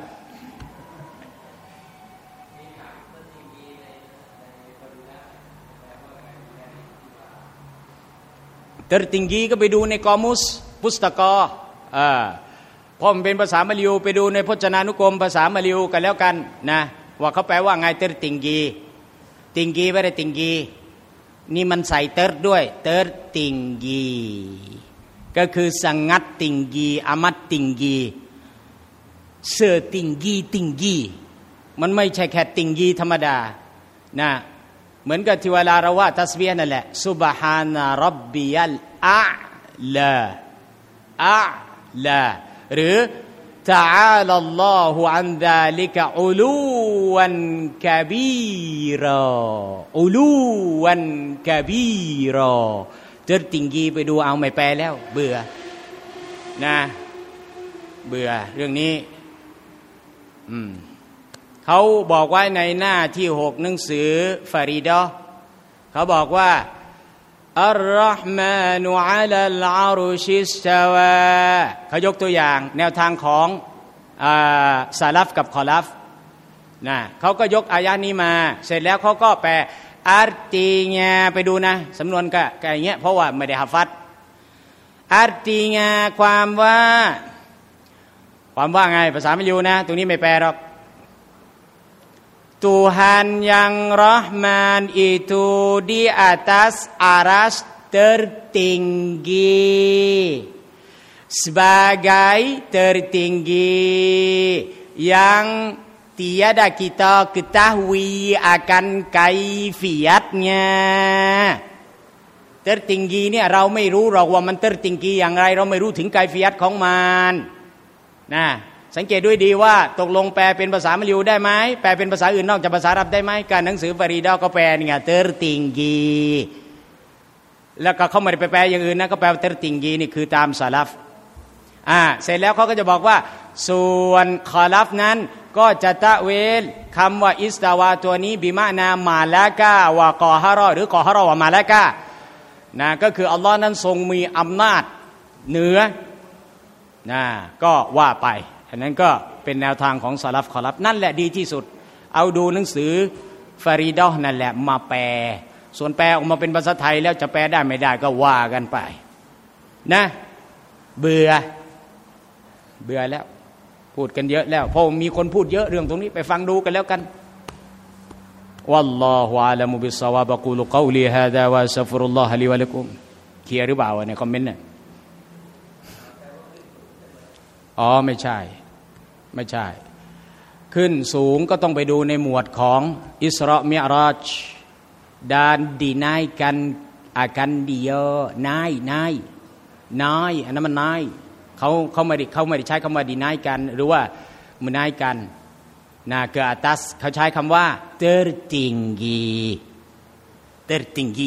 tertinggi ก็ไปดูในกอมุสพุสตกออ่าเพราะมันเป็นภาษามะลิวไปดูในพจนานุกรมภาษามะลิวกันแล้วกันนะพว่าเขาแปลว่าไงเตอร์ติงกีติงกีไม่ได้ติงกีนี่มันใส่เตอร์ด้วยเตอร์ติงกีก็คือสังงัดติงกีอามัดติงกีเสือติงกีติงกีมันไม่ใช่แค่ติงกีธรรมดานะเหมือนกับที่เวลาเราว่าตัสบีฮ์นั่นแหละซุบฮานะร็อบบิยัลอาลาอาลาหรือتعالى الله عن ذلك علوا كبيرا علوا كبيرا เจอติงกีไปดูเอาไม่แปลแล้วเบื่อนะเบื่อเรื่องนี้อืมเขาบอกไว้ในหน้าที่หกหนังสือฟาริดะห์เขาบอกว่าอัลลอฮ์มานุอะลัลอารุชิสตาวาเขายกตัวอย่างแนวทางของอ่าซาลัฟกับคอลัฟนะเขาก็ยกอายะนี้มาเสร็จแล้วเขาก็แปลอาร์ติญาไปดูนะสำนวนก็อย่างเงี้ยเพราะว่าไม่ได้ฮะฟัดอาร์ติญาความว่าความว่าไงภาษามลายูนะตรงนี้ไม่แปลหรอกTuhan yang Rahman itu di atas aras tertinggi sebagai tertinggi yang tiada kita ketahui akan kaifiatnya tertinggi เนี่ยเราไม่รู้หรอกว่ามัน tertinggi อย่างไรเราไม่รู้ถึงไกฟิยัตของมันนะสังเกตด้วยดีว่าตกลงแปลเป็นภาษามลายูได้ไหมแปลเป็นภาษาอื่นนอกจากภาษาอาหรับได้ไหมการหนังสือฟารีดะห์ก็แปลนี่ไงเตอร์ติงกีแล้วก็เขาไม่ได้ไปแปลอย่างอื่นนะก็แปลเตอร์ติงกีนี่คือตามซะลัฟอ่าเสร็จแล้วเขาก็จะบอกว่าส่วนคอลัฟนั้นก็จะตะเวลคำว่าอิสตาวาตัวนี้บิมะนามาลากาวะกอฮารอหรือกอฮารอวะมาลากานะก็คืออัลลอฮ์นั้นทรงมีอำนาจเหนือนะก็ว่าไปอันนั้นก็เป็นแนวทางของซะลัฟคอลัฟนั่นแหละดีที่สุดเอาดูหนังสือฟารีดะห์นั่นแหละมาแปลส่วนแปลออกมาเป็นภาษาไทยแล้วจะแปลได้ไม่ได้ก็ว่ากันไปนะเบื่อเบื่อแล้วพูดกันเยอะแล้วเพราะมีคนพูดเยอะเรื่องตรงนี้ไปฟังดูกันแล้วกันวัลลอฮุอะลัมุบิศศอวาบะกูลุกอลีฮาซาวะอัสตัฆฟิรุลลอฮะลีวะละกุมเคลียร์หรือเปล่าในคอมเมนต์น่ะอ๋อไม่ใช่ไม่ใช่ขึ้นสูงก็ต้องไปดูในหมวดของอิสรามิอ์ราจdan dinaikkan akan dia naik naik naik อันนั้นมัน naik เขาเขาไม่ได้เขาไม่ได้ใช้คำว่า dinaikkan หรือว่า menaikkan นะ ke atas เขาใช้คำว่า tertinggi tertinggi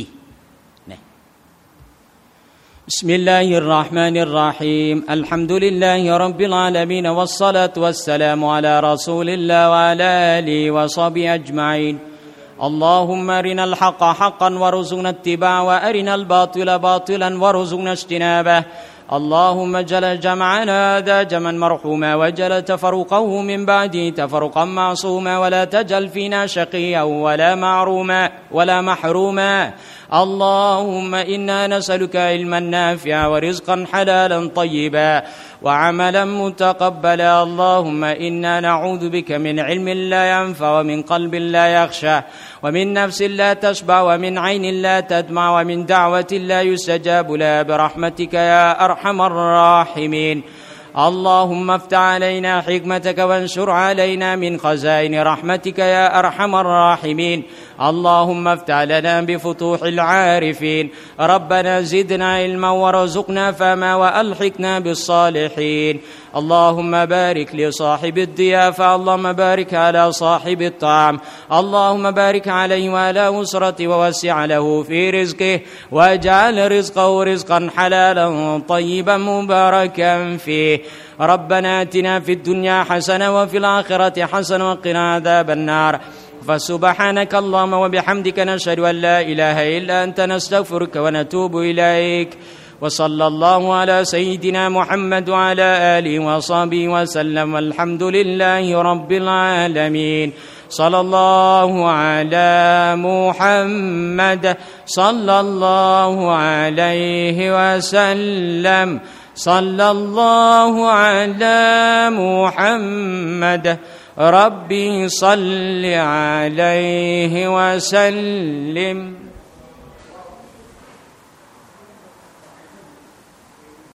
بسم الله الرحمن الرحيم الحمد لله رب العالمين والصلاة والسلام على رسول الله وعلى آله وصحبه أجمعين اللهم أرنا الحق حقا وارزقنا اتباعه وأرنا الباطل باطلا وارزقنا اجتنابه اللهم اجعل جمعنا هذا جمعا مرحوما واجعل تفرقه من بعده تفرقا معصوما ولا تجعل فينا شقيا ولا معروما ولا محروما اللهم إنا نسألك علما نافعا ورزقا حلالا طيبا وعملا متقبلا اللهم إنا نعوذ بك من علم لا ينفع ومن قلب لا يخشى ومن نفس لا تشبع ومن عين لا تدمع ومن دعوة لا يستجاب لها برحمتك يا أرحم الراحمين اللهم افتح علينا حكمتك وانشر علينا من خزائن رحمتك يا أرحم الراحمين اللهم افتح لنا بفتوح العارفين ربنا زدنا علما وارزقنا فهما وألحقنا بالصالحين اللهم بارك لصاحب الضيافة اللهم بارك على صاحب الطعام اللهم بارك عليه وعلى أسرته ووسع له في رزقه واجعل رزقه رزقا حلالا طيبا مباركا فيه ربنا آتنا في الدنيا حسنة وفي الآخرة حسنة وقنا عذاب النار فسبحانك اللهم وبحمدك نشهد أن لا إله إلا أنت نستغفرك ونتوب إليك وصلى الله على سيدنا محمد وعلى آله وصحبه وسلم والحمد لله رب العالمين صلى الله على محمد صلى الله عليه وسلم صلى الله على محمد ربي صل عليه وسلم